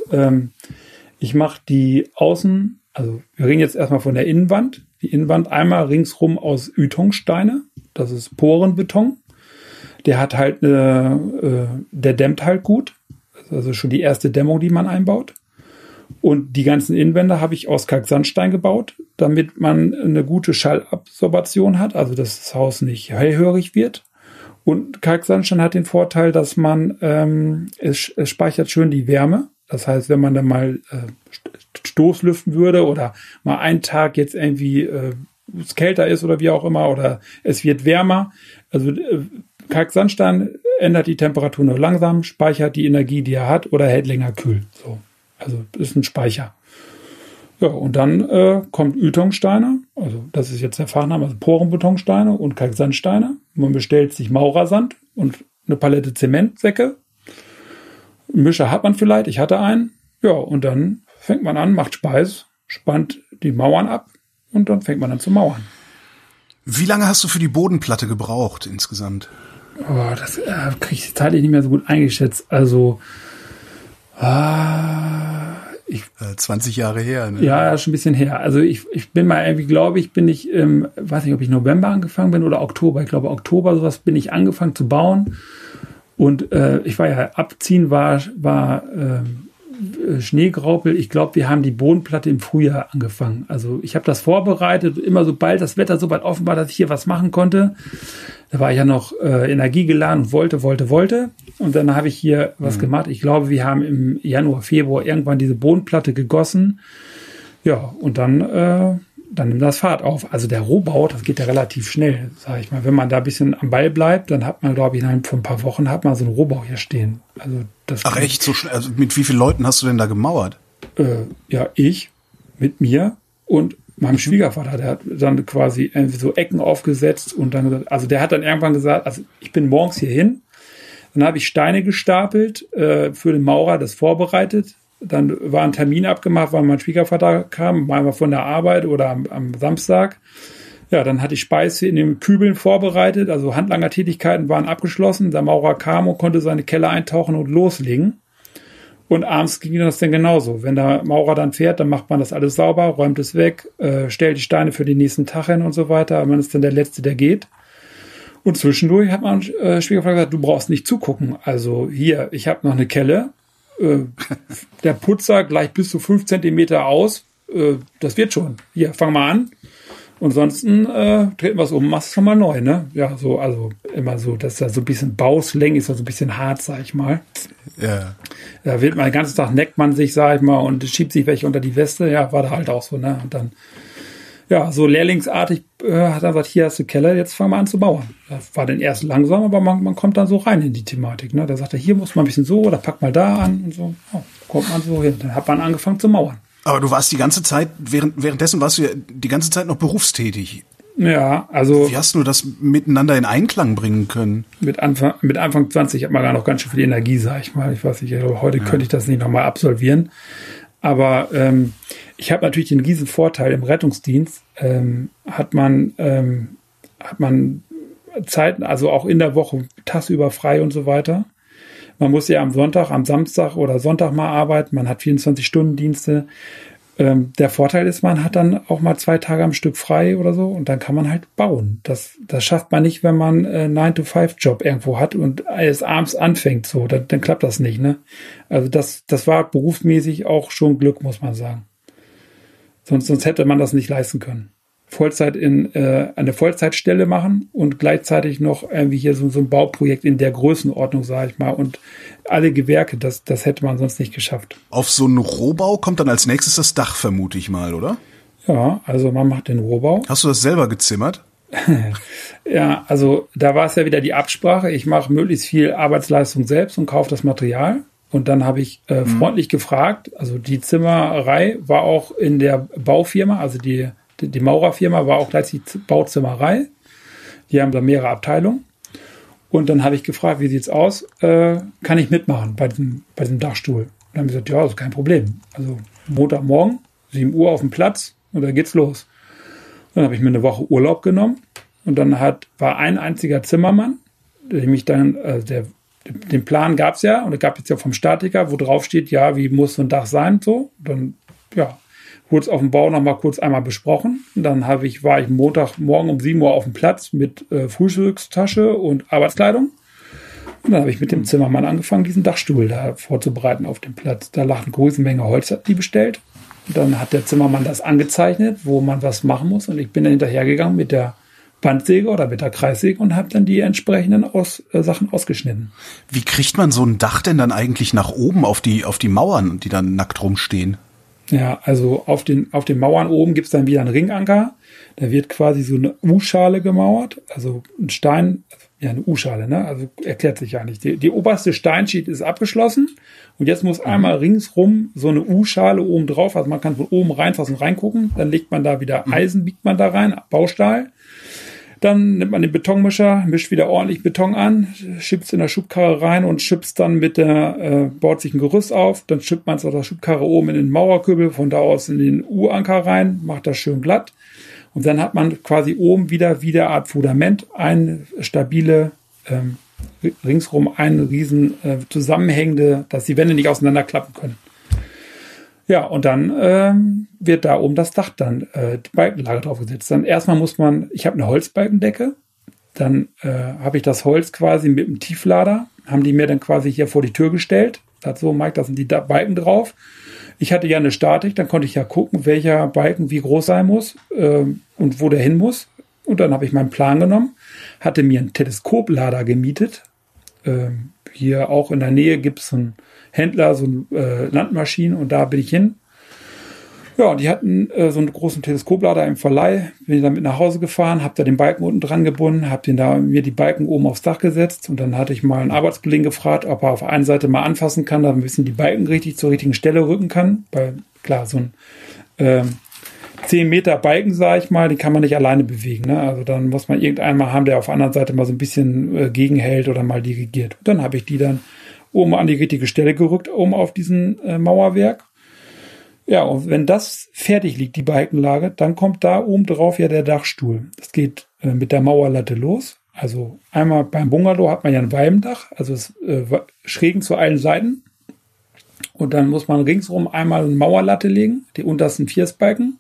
ich mache die Außen, also wir reden jetzt erstmal von der Innenwand. Die Innenwand einmal ringsrum aus Ytongsteine. Das ist Porenbeton. Der hat halt der dämmt halt gut. Also schon die erste Dämmung, die man einbaut. Und die ganzen Innenwände habe ich aus Kalksandstein gebaut, damit man eine gute Schallabsorption hat, also dass das Haus nicht hellhörig wird. Und Kalksandstein hat den Vorteil, dass man es speichert schön die Wärme. Das heißt, wenn man dann mal Stoßlüften würde oder mal einen Tag jetzt irgendwie es kälter ist oder wie auch immer oder es wird wärmer. Also Kalksandstein ändert die Temperatur nur langsam, speichert die Energie, die er hat oder hält länger kühl. So. Also ist ein Speicher. Ja, und dann kommt Ytongsteine, also das ist jetzt der Fachname, also Porenbetonsteine und Kalksandsteine. Man bestellt sich Maurersand und eine Palette Zementsäcke. Einen Mischer hat man vielleicht, ich hatte einen. Ja, und dann fängt man an, macht Speis, spannt die Mauern ab und dann fängt man an zu mauern. Wie lange hast du für die Bodenplatte gebraucht insgesamt? Das kriege ich zeitlich nicht mehr so gut eingeschätzt. Also 20 Jahre her, ne? Ja, schon ein bisschen her. Also ich bin mal irgendwie, glaube ich, weiß nicht, ob ich November angefangen bin oder Oktober. Ich glaube Oktober, sowas bin ich angefangen zu bauen. Und ich war ja abziehen, war Schneegraupel. Ich glaube, wir haben die Bodenplatte im Frühjahr angefangen. Also ich habe das vorbereitet, immer sobald das Wetter so weit offen war, dass ich hier was machen konnte. Da war ich ja noch energiegeladen und wollte. Und dann habe ich hier was gemacht. Ich glaube, wir haben im Januar, Februar irgendwann diese Bodenplatte gegossen. Ja, und dann nimmt das Fahrt auf. Also der Rohbau, das geht ja relativ schnell, sage ich mal. Wenn man da ein bisschen am Ball bleibt, dann hat man, glaube ich, innerhalb von ein paar Wochen hat man so einen Rohbau hier stehen. Also das Ach echt, so schnell? Also mit wie vielen Leuten hast du denn da gemauert? Ja, ich mit mir und meinem Schwiegervater. Der hat dann quasi irgendwie so Ecken aufgesetzt und dann gesagt, also der hat dann irgendwann gesagt, also ich bin morgens hier hin, dann habe ich Steine gestapelt für den Maurer, das vorbereitet. Dann war ein Termin abgemacht, weil mein Schwiegervater kam, mal von der Arbeit oder am Samstag. Ja, dann hatte ich Speise in den Kübeln vorbereitet, also Handlangertätigkeiten waren abgeschlossen. Der Maurer kam und konnte seine Keller eintauchen und loslegen. Und abends ging das dann genauso. Wenn der Maurer dann fährt, dann macht man das alles sauber, räumt es weg, stellt die Steine für den nächsten Tag hin und so weiter. Man ist dann der Letzte, der geht. Und zwischendurch hat mein Schwiegervater gesagt, du brauchst nicht zugucken. Also hier, ich habe noch eine Kelle. Der Putzer gleich bis zu 5 Zentimeter aus. Das wird schon. Hier, fang mal an. Und ansonsten treten wir es um, machst es schon mal neu, ne? Ja, so, also immer so, dass da so ein bisschen Bauslang ist, so ein bisschen hart, sag ich mal. Ja. Da wird man den ganzen Tag, neckt man sich, sag ich mal, und schiebt sich welche unter die Weste. Ja, war da halt auch so, ne? Und dann, ja, so lehrlingsartig hat er gesagt, hier hast du Keller, jetzt fang mal an zu bauen. Das war dann erst langsam, aber man kommt dann so rein in die Thematik, ne? Da sagt er, hier muss man ein bisschen so, oder pack mal da an und so. Ja, kommt man so hin. Dann hat man angefangen zu mauern. Aber du warst die ganze Zeit, währenddessen warst du ja die ganze Zeit noch berufstätig. Ja, also. Wie hast du das miteinander in Einklang bringen können? Mit Anfang 20 hat man gar noch ganz schön viel Energie, sag ich mal. Ich weiß nicht, heute könnte ich das nicht nochmal absolvieren. Aber ich habe natürlich den riesen Vorteil im Rettungsdienst, hat man Zeiten, also auch in der Woche tagsüber frei und so weiter. Man muss ja am Sonntag, am Samstag oder Sonntag mal arbeiten. Man hat 24-Stunden-Dienste. Der Vorteil ist, man hat dann auch mal 2 Tage am Stück frei oder so und dann kann man halt bauen. Das schafft man nicht, wenn man einen 9-to-5-Job irgendwo hat und es abends anfängt. So, dann klappt das nicht, ne? Also das war berufsmäßig auch schon Glück, muss man sagen. Sonst hätte man das nicht leisten können. Vollzeit eine Vollzeitstelle machen und gleichzeitig noch irgendwie hier so ein Bauprojekt in der Größenordnung, sage ich mal, und alle Gewerke, das hätte man sonst nicht geschafft. Auf so einen Rohbau kommt dann als nächstes das Dach, vermute ich mal, oder? Ja, also man macht den Rohbau. Hast du das selber gezimmert? Ja, also da war es ja wieder die Absprache. Ich mache möglichst viel Arbeitsleistung selbst und kaufe das Material. Und dann habe ich freundlich gefragt, also die Zimmerei war auch in der Baufirma, also die Maurerfirma war auch gleich die Bauzimmerei. Die haben da mehrere Abteilungen. Und dann habe ich gefragt, wie sieht's aus? Kann ich mitmachen bei diesem Dachstuhl? Und dann haben sie gesagt, ja, das ist kein Problem. Also Montagmorgen, 7 Uhr auf dem Platz und dann geht's los. Dann habe ich mir eine Woche Urlaub genommen und dann war ein einziger Zimmermann, der mich dann, den Plan gab's ja und es gab jetzt ja vom Statiker, wo drauf steht, ja, wie muss so ein Dach sein, so. Dann, ja, wurde es auf dem Bau nochmal kurz einmal besprochen. Und dann war ich Montagmorgen um 7 Uhr auf dem Platz mit Frühstückstasche und Arbeitskleidung. Und dann habe ich mit dem Zimmermann angefangen, diesen Dachstuhl da vorzubereiten auf dem Platz. Da lag eine große Menge Holz, hat die bestellt. Und dann hat der Zimmermann das angezeichnet, wo man was machen muss. Und ich bin dann hinterhergegangen mit der Bandsäge oder mit der Kreissäge und habe dann die entsprechenden Sachen ausgeschnitten. Wie kriegt man so ein Dach denn dann eigentlich nach oben auf die Mauern, die dann nackt rumstehen? Ja, also auf den Mauern oben gibt's dann wieder einen Ringanker. Da wird quasi so eine U-Schale gemauert, also ein Stein, ja eine U-Schale, ne? Also erklärt sich ja nicht. Die oberste Steinschicht ist abgeschlossen und jetzt muss einmal ringsrum so eine U-Schale oben drauf, also man kann von oben reinfassen und reingucken, dann legt man da wieder Eisen, biegt man da rein, Baustahl. Dann nimmt man den Betonmischer, mischt wieder ordentlich Beton an, schiebt's in der Schubkarre rein und schiebt's dann baut sich ein Gerüst auf, dann schiebt man es aus der Schubkarre oben in den Mauerkübel, von da aus in den U-Anker rein, macht das schön glatt und dann hat man quasi oben wieder Art Fundament, eine stabile ringsrum ein riesen zusammenhängende, dass die Wände nicht auseinanderklappen können. Ja, und dann wird da oben das Dach dann, die Balkenlage draufgesetzt. Dann erstmal ich habe eine Holzbalkendecke, dann habe ich das Holz quasi mit dem Tieflader, haben die mir dann quasi hier vor die Tür gestellt. Sagt so, Mike, da sind die Balken drauf. Ich hatte ja eine Statik, dann konnte ich ja gucken, welcher Balken wie groß sein muss und wo der hin muss. Und dann habe ich meinen Plan genommen, hatte mir einen Teleskoplader gemietet. Hier auch in der Nähe gibt es so einen Händler, so eine Landmaschinen, und da bin ich hin. Ja, die hatten so einen großen Teleskoplader im Verleih. Bin ich damit nach Hause gefahren, habe da den Balken unten dran gebunden, habe mir die Balken oben aufs Dach gesetzt, und dann hatte ich mal einen Arbeitskollegen gefragt, ob er auf der einen Seite mal anfassen kann, damit ein bisschen die Balken richtig zur richtigen Stelle rücken kann. Weil klar, so ein 10 Meter Balken, sage ich mal, die kann man nicht alleine bewegen. Ne? Also dann muss man irgendeinen mal haben, der auf der anderen Seite mal so ein bisschen gegenhält oder mal dirigiert. Und dann habe ich die dann oben an die richtige Stelle gerückt, oben auf diesen Mauerwerk. Ja, und wenn das fertig liegt, die Balkenlage, dann kommt da oben drauf ja der Dachstuhl. Das geht mit der Mauerlatte los. Also einmal beim Bungalow hat man ja ein Walmdach, also es schrägen zu allen Seiten. Und dann muss man ringsrum einmal eine Mauerlatte legen, die untersten Viersbalken.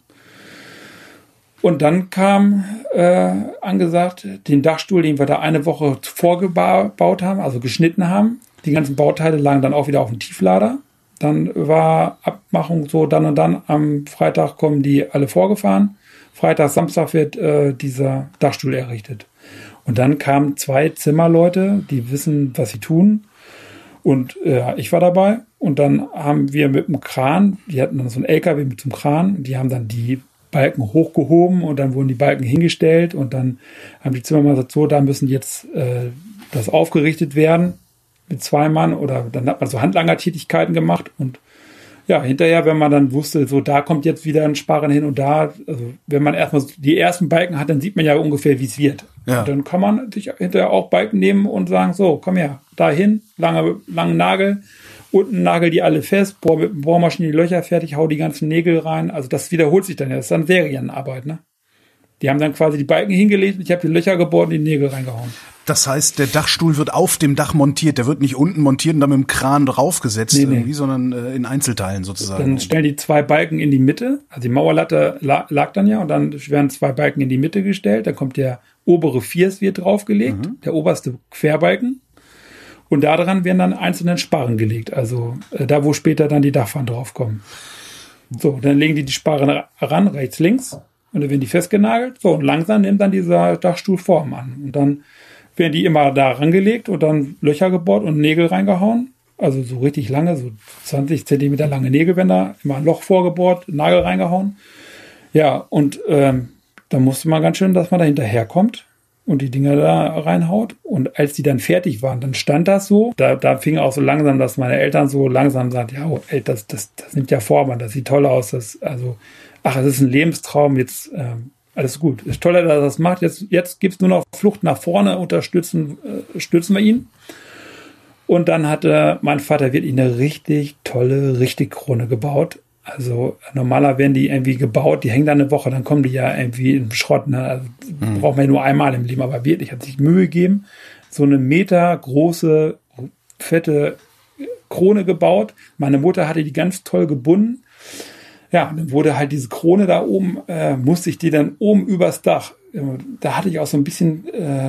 Und dann kam angesagt, den Dachstuhl, den wir da eine Woche vorgebaut haben, also geschnitten haben. Die ganzen Bauteile lagen dann auch wieder auf dem Tieflader. Dann war Abmachung so, dann und dann am Freitag kommen die alle vorgefahren. Freitag, Samstag wird dieser Dachstuhl errichtet. Und dann kamen 2 Zimmerleute, die wissen, was sie tun. Und ich war dabei. Und dann haben wir mit dem Kran, die hatten dann so einen LKW mit so einem Kran, die haben dann die Balken hochgehoben und dann wurden die Balken hingestellt. Und dann haben die Zimmermann gesagt, so, da müssen jetzt das aufgerichtet werden. Mit 2 Mann, oder dann hat man so Handlangertätigkeiten gemacht, und ja, hinterher, wenn man dann wusste, so da kommt jetzt wieder ein Sparren hin und da, also wenn man erstmal die ersten Balken hat, dann sieht man ja ungefähr, wie es wird. Ja. Und dann kann man sich hinterher auch Balken nehmen und sagen, so, komm her, dahin, langen Nagel, unten nagel die alle fest, bohr mit dem Bohrmaschine die Löcher fertig, hau die ganzen Nägel rein, also das wiederholt sich dann ja, das ist dann Serienarbeit, ne? Die haben dann quasi die Balken hingelegt, ich habe die Löcher gebohrt und die Nägel reingehauen. Das heißt, der Dachstuhl wird auf dem Dach montiert, der wird nicht unten montiert und dann mit dem Kran draufgesetzt, irgendwie, sondern in Einzelteilen sozusagen. Dann stellen die 2 Balken in die Mitte, also die Mauerlatte lag dann ja, und dann werden 2 Balken in die Mitte gestellt, dann kommt der obere Viersbalken wird draufgelegt, der oberste Querbalken, und da dran werden dann einzelne Sparren gelegt, also da, wo später dann die Dachpfannen draufkommen. So, dann legen die Sparren ran, rechts, links, und dann werden die festgenagelt, so, und langsam nimmt dann dieser Dachstuhl Form an, und dann werden die immer da rangelegt und dann Löcher gebohrt und Nägel reingehauen. Also so richtig lange, so 20 Zentimeter lange Nägelbänder, immer ein Loch vorgebohrt, Nagel reingehauen. Ja, und dann musste man ganz schön, dass man da hinterherkommt und die Dinger da reinhaut. Und als die dann fertig waren, dann stand das so. Da fing auch so langsam, dass meine Eltern so langsam sagten, ja, ey, das nimmt ja Form, das sieht toll aus. Es ist ein Lebenstraum, jetzt alles gut. Ist toll, dass er das macht. Jetzt gibt's nur noch Flucht nach vorne, stützen wir ihn. Und dann hatte mein Vater wirklich eine richtig tolle Richtigkrone gebaut. Also normaler werden die irgendwie gebaut, die hängen da eine Woche, dann kommen die ja irgendwie in Schrott. Ne? Also, braucht man ja nur einmal im Leben, aber wirklich hat sich Mühe gegeben. So eine metergroße, fette Krone gebaut. Meine Mutter hatte die ganz toll gebunden. Ja, dann wurde halt diese Krone da oben, musste ich die dann oben übers Dach. Da hatte ich auch so ein bisschen,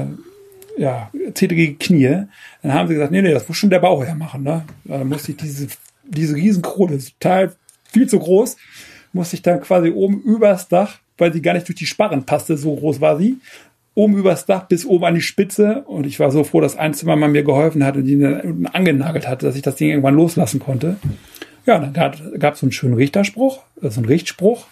zittrige Knie. Dann haben sie gesagt, nee, das muss schon der Bauherr machen. Ne? Dann musste ich diese Riesenkrone, total viel zu groß, musste ich dann quasi oben übers Dach, weil sie gar nicht durch die Sparren passte, so groß war sie, oben übers Dach bis oben an die Spitze. Und ich war so froh, dass ein Zimmermann mir geholfen hat und die dann angenagelt hatte, dass ich das Ding irgendwann loslassen konnte. Ja, dann gab es so einen schönen Richterspruch, so einen Richtspruch.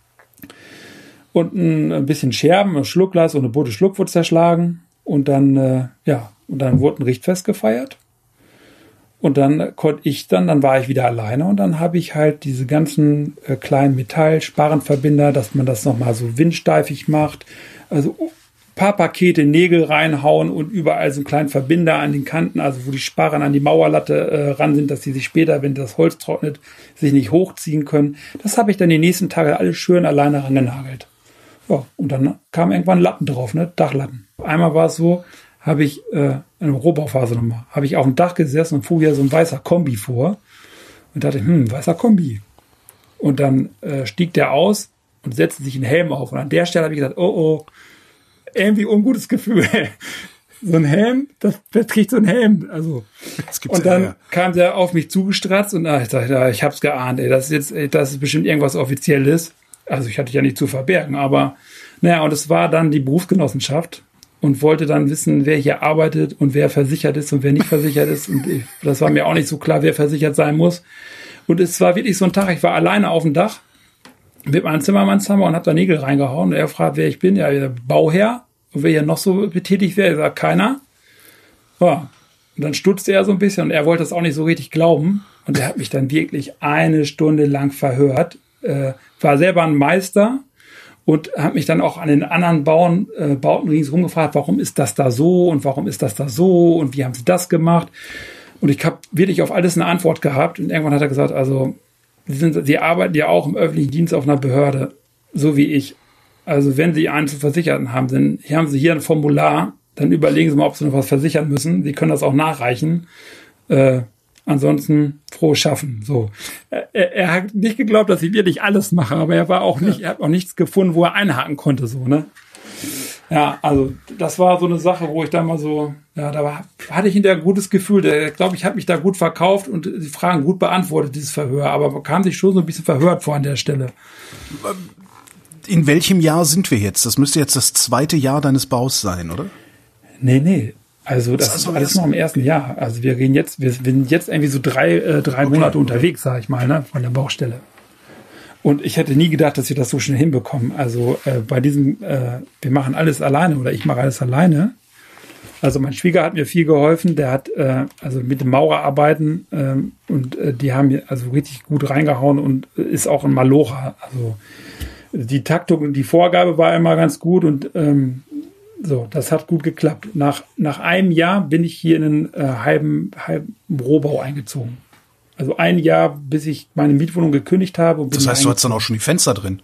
Und ein bisschen Scherben, ein Schluckglas und eine Bote Schluck wurde zerschlagen. Und dann, wurde ein Richtfest gefeiert. Und dann dann war ich wieder alleine und dann habe ich halt diese ganzen kleinen Metall-Sparrenverbinder, dass man das nochmal so windsteifig macht. Also paar Pakete Nägel reinhauen und überall so einen kleinen Verbinder an den Kanten, also wo die Sparren an die Mauerlatte ran sind, dass die sich später, wenn das Holz trocknet, sich nicht hochziehen können. Das habe ich dann die nächsten Tage alles schön alleine rangenagelt. Ja, und dann kam irgendwann Latten drauf, ne? Dachlatten. Einmal war es so, habe ich eine Rohbauphase nochmal, habe ich auf dem Dach gesessen und fuhr hier so ein weißer Kombi vor und dachte, weißer Kombi. Und dann stieg der aus und setzte sich einen Helm auf. Und an der Stelle habe ich gesagt, oh, irgendwie ungutes Gefühl. So ein Helm, das kriegt so ein Helm. Also. Und dann kam der auf mich zugestratzt und ich dachte, ich hab's geahnt, das ist bestimmt irgendwas Offizielles. Also ich hatte ja nicht zu verbergen, aber naja, und es war dann die Berufsgenossenschaft und wollte dann wissen, wer hier arbeitet und wer versichert ist und wer nicht versichert ist. Und das war mir auch nicht so klar, wer versichert sein muss. Und es war wirklich so ein Tag, ich war alleine auf dem Dach mit meinem Zimmermannshammer und habe da Nägel reingehauen. Und er fragt, wer ich bin. Ja, der Bauherr. Und wer hier noch so betätigt wäre, sagt keiner. Ja. Und dann stutzte er so ein bisschen und er wollte es auch nicht so richtig glauben. Und er hat mich dann wirklich 1 Stunde lang verhört. War selber ein Meister und hat mich dann auch an den anderen Bauten ringsherum gefragt, warum ist das da so und warum ist das da so und wie haben sie das gemacht? Und ich habe wirklich auf alles eine Antwort gehabt. Und irgendwann hat er gesagt, also Sie arbeiten ja auch im öffentlichen Dienst auf einer Behörde, so wie ich. Also wenn Sie einen zu versichern haben, dann haben Sie hier ein Formular, dann überlegen Sie mal, ob Sie noch was versichern müssen. Sie können das auch nachreichen. Ansonsten frohes Schaffen. So. Er hat nicht geglaubt, dass ich wirklich alles mache, aber er hat auch nichts gefunden, wo er einhaken konnte, so, ne? Ja, also das war so eine Sache, wo ich dann mal so, ja, hatte ich hinterher ein gutes Gefühl. Der, glaube ich, hat mich da gut verkauft und die Fragen gut beantwortet, dieses Verhör. Aber man kam sich schon so ein bisschen verhört vor an der Stelle. In welchem Jahr sind wir jetzt? Das müsste jetzt das 2. Jahr deines Baus sein, oder? Nee. Also das ist alles noch im ersten Jahr. Also wir sind jetzt irgendwie so drei Monate unterwegs, sag ich mal, ne, von der Baustelle. Und ich hätte nie gedacht, dass wir das so schnell hinbekommen. Also bei diesem, wir machen alles alleine oder ich mache alles alleine. Also mein Schwieger hat mir viel geholfen. Der hat also mit dem Maurerarbeiten und die haben mir also richtig gut reingehauen und ist auch ein Malocher. Also die Taktung und die Vorgabe war immer ganz gut und so, das hat gut geklappt. Nach einem Jahr bin ich hier in einen halben Rohbau eingezogen. Also 1 Jahr, bis ich meine Mietwohnung gekündigt habe. Und das heißt, du hattest dann auch schon die Fenster drin?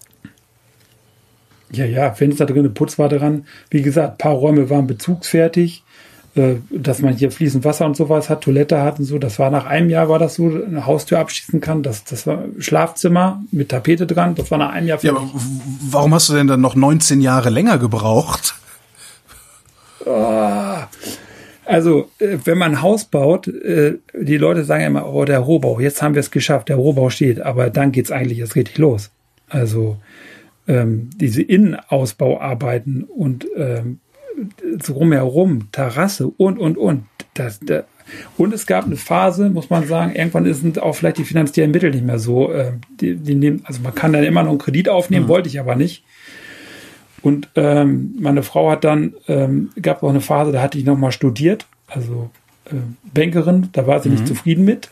Ja, Fenster drin, eine Putzwarte dran. Wie gesagt, ein paar Räume waren bezugsfertig. Dass man hier fließend Wasser und sowas hat, Toilette hat und so. Das war nach einem Jahr, war das so, eine Haustür abschließen kann. Das war Schlafzimmer mit Tapete dran. Das war nach einem Jahr fertig. Ja, aber warum hast du denn dann noch 19 Jahre länger gebraucht? Also, wenn man ein Haus baut, die Leute sagen immer, oh, der Rohbau, jetzt haben wir es geschafft, der Rohbau steht, aber dann geht's eigentlich erst richtig los. Also, diese Innenausbauarbeiten und so rumherum, Terrasse und. Und es gab eine Phase, muss man sagen, irgendwann sind auch vielleicht die finanziellen Mittel nicht mehr so, die nehmen, also man kann dann immer noch einen Kredit aufnehmen, wollte ich aber nicht. Und meine Frau hat dann, gab auch eine Phase, da hatte ich nochmal studiert, also Bankerin, da war sie nicht zufrieden mit.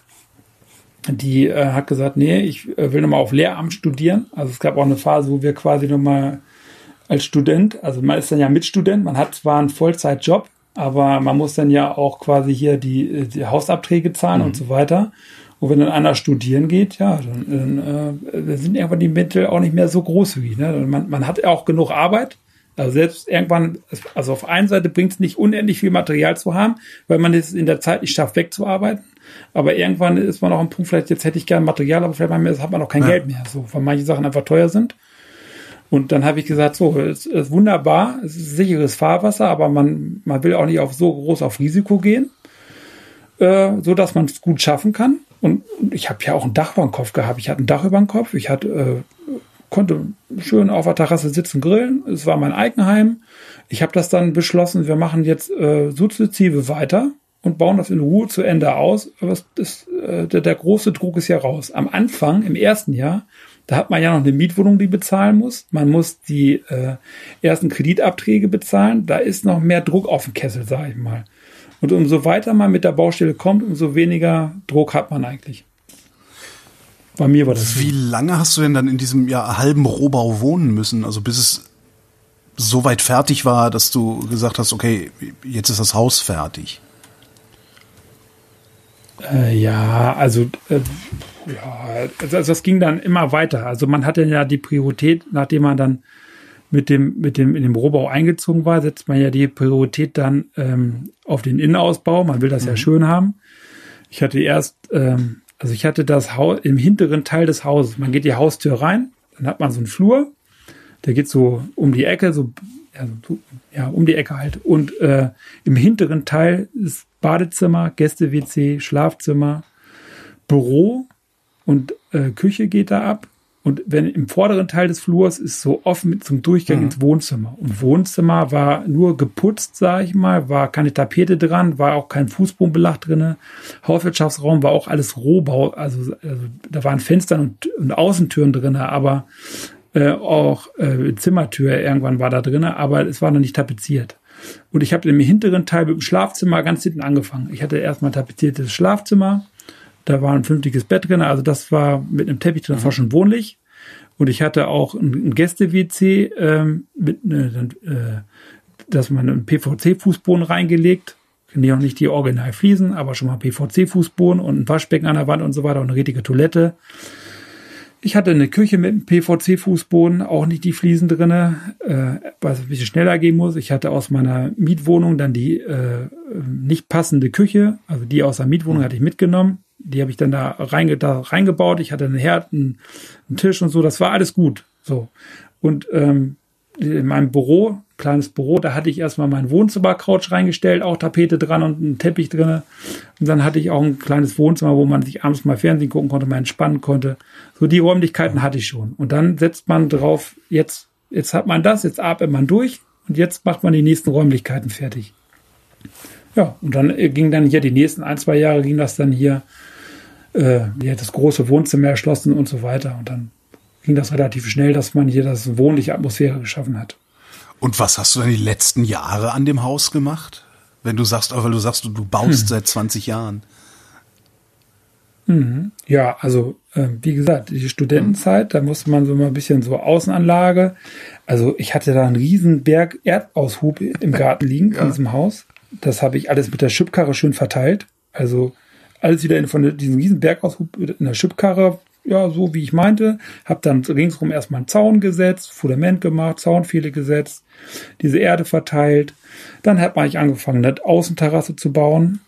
Die hat gesagt, nee, ich will nochmal auf Lehramt studieren. Also es gab auch eine Phase, wo wir quasi nochmal als Student, also man ist dann ja Mitstudent, man hat zwar einen Vollzeitjob, aber man muss dann ja auch quasi hier die Hausabträge zahlen und so weiter. Und wenn dann einer studieren geht, ja, dann sind irgendwann die Mittel auch nicht mehr so großzügig. Ne? Man hat auch genug Arbeit. Also selbst irgendwann, also auf einer Seite bringt es nicht unendlich viel Material zu haben, weil man es in der Zeit nicht schafft, wegzuarbeiten. Aber irgendwann ist man auch am Punkt, vielleicht jetzt hätte ich gerne Material, aber vielleicht hat man auch kein Geld mehr, so, weil manche Sachen einfach teuer sind. Und dann habe ich gesagt, so, es ist wunderbar, es ist sicheres Fahrwasser, aber man will auch nicht so groß auf Risiko gehen, so dass man es gut schaffen kann. Und ich habe ja auch ein Dach über dem Kopf gehabt. Ich hatte ein Dach über dem Kopf. Ich konnte schön auf der Terrasse sitzen, grillen. Es war mein Eigenheim. Ich habe das dann beschlossen, wir machen jetzt sukzessive weiter und bauen das in Ruhe zu Ende aus. Aber der große Druck ist ja raus. Am Anfang, im ersten Jahr, da hat man ja noch eine Mietwohnung, die bezahlen muss. Man muss die ersten Kreditabträge bezahlen. Da ist noch mehr Druck auf dem Kessel, sage ich mal. Und umso weiter man mit der Baustelle kommt, umso weniger Druck hat man eigentlich. Bei mir war das. Wie lange hast du denn dann in diesem halben Rohbau wohnen müssen? Also bis es so weit fertig war, dass du gesagt hast, okay, jetzt ist das Haus fertig. Also das ging dann immer weiter. Also man hatte ja die Priorität, nachdem man dann in dem Rohbau eingezogen war, setzt man ja die Priorität dann auf den Innenausbau. Man will das ja schön haben. Ich hatte ich hatte das Haus im hinteren Teil des Hauses. Man geht die Haustür rein, dann hat man so einen Flur, der geht so um die Ecke, um die Ecke halt. Und im hinteren Teil ist Badezimmer, Gäste-WC, Schlafzimmer, Büro und Küche geht da ab. Und im vorderen Teil des Flurs ist so offen zum Durchgang ins Wohnzimmer. Und Wohnzimmer war nur geputzt, sag ich mal, war keine Tapete dran, war auch kein Fußbodenbelag drinne. Hauswirtschaftsraum war auch alles Rohbau, also da waren Fenster und Außentüren drinne, aber auch Zimmertür irgendwann war da drinne, aber es war noch nicht tapeziert. Und ich habe im hinteren Teil mit dem Schlafzimmer ganz hinten angefangen. Ich hatte erstmal tapeziertes Schlafzimmer. Da war ein vernünftiges Bett drin, also das war mit einem Teppich drin, das war schon wohnlich. Und ich hatte auch ein Gäste-WC dass man einen PVC-Fußboden reingelegt. Noch nicht die Original-Fliesen, aber schon mal PVC-Fußboden und ein Waschbecken an der Wand und so weiter und eine richtige Toilette. Ich hatte eine Küche mit einem PVC-Fußboden, auch nicht die Fliesen drinne, was ein bisschen schneller gehen muss. Ich hatte aus meiner Mietwohnung dann die nicht passende Küche, also die aus der Mietwohnung hatte ich mitgenommen. Die habe ich dann da reingebaut. Ich hatte einen Herd, einen Tisch und so. Das war alles gut. So. Und in meinem Büro, kleines Büro, da hatte ich erstmal mein Wohnzimmer-Couch reingestellt, auch Tapete dran und einen Teppich drin. Und dann hatte ich auch ein kleines Wohnzimmer, wo man sich abends mal Fernsehen gucken konnte, mal entspannen konnte. So die Räumlichkeiten hatte ich schon. Und dann setzt man drauf, jetzt hat man das, jetzt atmet man durch und jetzt macht man die nächsten Räumlichkeiten fertig. Ja, und dann ging dann hier die nächsten 1-2 Jahre ging das dann hier das große Wohnzimmer erschlossen und so weiter. Und dann ging das relativ schnell, dass man hier das wohnliche Atmosphäre geschaffen hat. Und was hast du dann die letzten Jahre an dem Haus gemacht? Weil du sagst, du baust seit 20 Jahren. Ja, also wie gesagt, die Studentenzeit, da musste man so mal ein bisschen so Außenanlage. Also ich hatte da einen riesen Berg Erdaushub im Garten liegen in diesem Haus. Das habe ich alles mit der Schubkarre schön verteilt. Also alles wieder von diesem riesen Bergaushub in der Schubkarre, ja, so wie ich meinte. Habe dann ringsrum erstmal einen Zaun gesetzt, Fundament gemacht, Zaunpfähle gesetzt, diese Erde verteilt. Dann hat man angefangen, eine Außenterrasse zu bauen.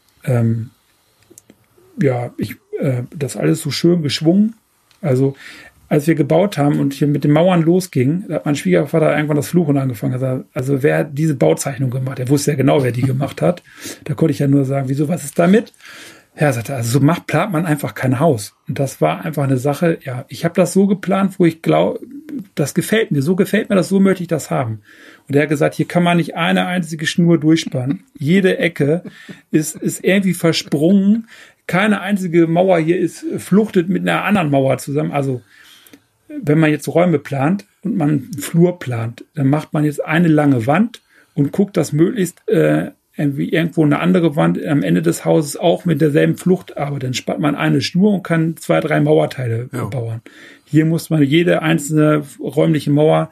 Das alles so schön geschwungen. Also als wir gebaut haben und hier mit den Mauern losging, da hat mein Schwiegervater irgendwann das Fluchen angefangen. Also wer hat diese Bauzeichnung gemacht? Er wusste ja genau, wer die gemacht hat. Da konnte ich ja nur sagen, wieso, was ist damit? Ja, er sagte, also so plant man einfach kein Haus. Und das war einfach eine Sache, ja, ich habe das so geplant, wo ich glaube, das gefällt mir, so möchte ich das haben. Und er hat gesagt, hier kann man nicht eine einzige Schnur durchspannen. Jede Ecke ist irgendwie versprungen. Keine einzige Mauer hier fluchtet mit einer anderen Mauer zusammen. Also wenn man jetzt Räume plant und man einen Flur plant, dann macht man jetzt eine lange Wand und guckt, dass möglichst irgendwo eine andere Wand am Ende des Hauses auch mit derselben Flucht arbeitet. Dann spannt man eine Schnur und kann 2-3 Mauerteile bauen. Hier muss man jede einzelne räumliche Mauer,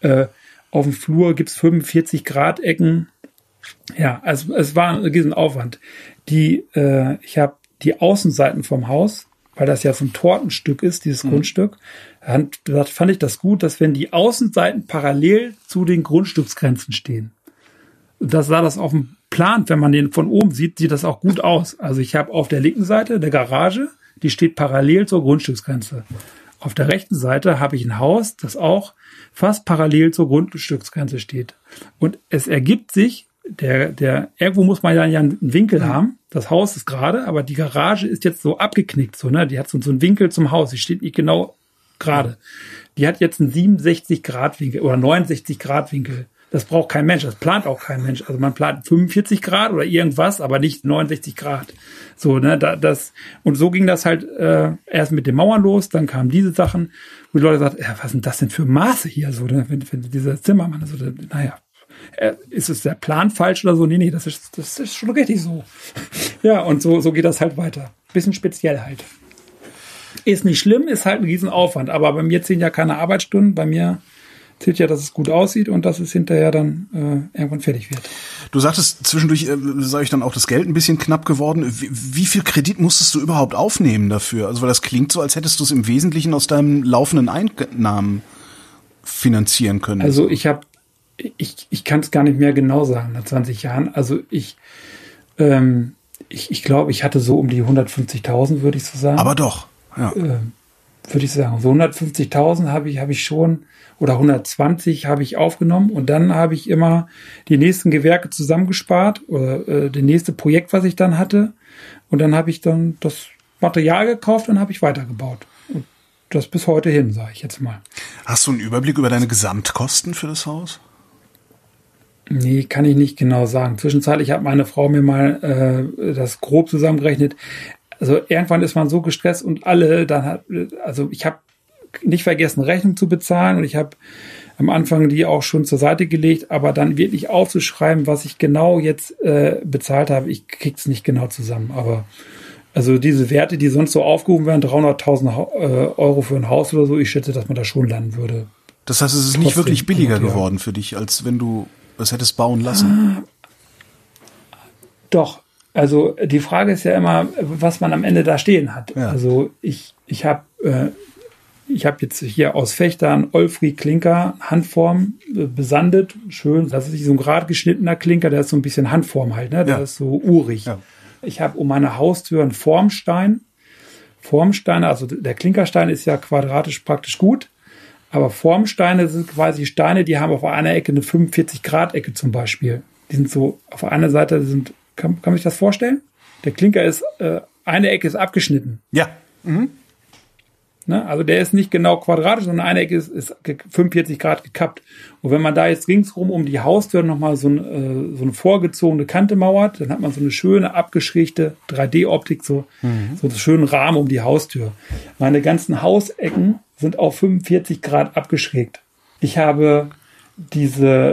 auf dem Flur gibt's 45 Grad Ecken. Ja, also es war ein riesen Aufwand. Ich habe die Außenseiten vom Haus, weil das ja so ein Tortenstück ist, dieses Grundstück, da fand ich das gut, dass wenn die Außenseiten parallel zu den Grundstücksgrenzen stehen. Das sah das auf dem Plan, wenn man den von oben sieht, sieht das auch gut aus. Also ich habe auf der linken Seite der Garage, die steht parallel zur Grundstücksgrenze. Auf der rechten Seite habe ich ein Haus, das auch fast parallel zur Grundstücksgrenze steht. Und es ergibt sich, irgendwo muss man ja einen Winkel haben. Das Haus ist gerade, aber die Garage ist jetzt so abgeknickt, so, ne? Die hat so einen Winkel zum Haus. Die steht nicht genau gerade. Die hat jetzt einen 67-Grad-Winkel oder 69-Grad-Winkel. Das braucht kein Mensch, das plant auch kein Mensch. Also man plant 45 Grad oder irgendwas, aber nicht 69 Grad. So, ne, und so ging das halt erst mit den Mauern los, dann kamen diese Sachen, wo die Leute sagten, ja, was sind das denn für Maße hier? So, ne, wenn dieser Zimmermann, so, naja, ist es der Plan falsch oder so? Nee, das ist schon richtig so. Ja, und so geht das halt weiter. Bisschen speziell halt. Ist nicht schlimm, ist halt ein Riesenaufwand, aber bei mir zählen ja keine Arbeitsstunden, bei mir zählt ja, dass es gut aussieht und dass es hinterher dann irgendwann fertig wird. Du sagtest zwischendurch, sage ich dann auch, das Geld ein bisschen knapp geworden. Wie viel Kredit musstest du überhaupt aufnehmen dafür? Also weil das klingt so, als hättest du es im Wesentlichen aus deinem laufenden Einnahmen finanzieren können? Also ich kann es gar nicht mehr genau sagen nach 20 Jahren. Also ich glaube, ich hatte so um die 150.000, würde ich so sagen. Aber doch, ja. Würde ich sagen. So 150.000 habe ich schon, oder 120 habe ich aufgenommen, und dann habe ich immer die nächsten Gewerke zusammengespart oder das nächste Projekt, was ich dann hatte, und dann habe ich dann das Material gekauft und habe ich weitergebaut. Und das bis heute hin, sage ich jetzt mal. Hast du einen Überblick über deine Gesamtkosten für das Haus? Nee, kann ich nicht genau sagen. Zwischenzeitlich hat meine Frau mir mal das grob zusammengerechnet. Also irgendwann ist man so gestresst und ich habe nicht vergessen, Rechnung zu bezahlen, und ich habe am Anfang die auch schon zur Seite gelegt, aber dann wirklich aufzuschreiben, was ich genau jetzt bezahlt habe, ich krieg's nicht genau zusammen. Aber also diese Werte, die sonst so aufgehoben werden, 300.000 Euro für ein Haus oder so, ich schätze, dass man da schon landen würde. Das heißt, es ist nicht wirklich billiger geworden für dich, als wenn du es hättest bauen lassen? Doch. Also die Frage ist ja immer, was man am Ende da stehen hat. Ja. Also ich habe jetzt hier aus Fechtern Olfri Klinker Handform besandet, schön. Das ist so ein gerade geschnittener Klinker, der ist so ein bisschen Handform halt, ne? Der ist so urig. Ja. Ich habe um meine Haustür einen Formstein. Formsteine, also der Klinkerstein ist ja quadratisch praktisch gut, aber Formsteine sind quasi Steine, die haben auf einer Ecke eine 45-Grad-Ecke zum Beispiel. Die sind so auf einer Seite kann man sich das vorstellen? Der Klinker ist, eine Ecke ist abgeschnitten. Ja. Mhm. Ne? Also der ist nicht genau quadratisch, sondern eine Ecke ist 45 Grad gekappt. Und wenn man da jetzt ringsrum um die Haustür nochmal so eine vorgezogene Kante mauert, dann hat man so eine schöne abgeschrägte 3D-Optik, so einen schönen Rahmen um die Haustür. Meine ganzen Hausecken sind auf 45 Grad abgeschrägt. Ich habe diese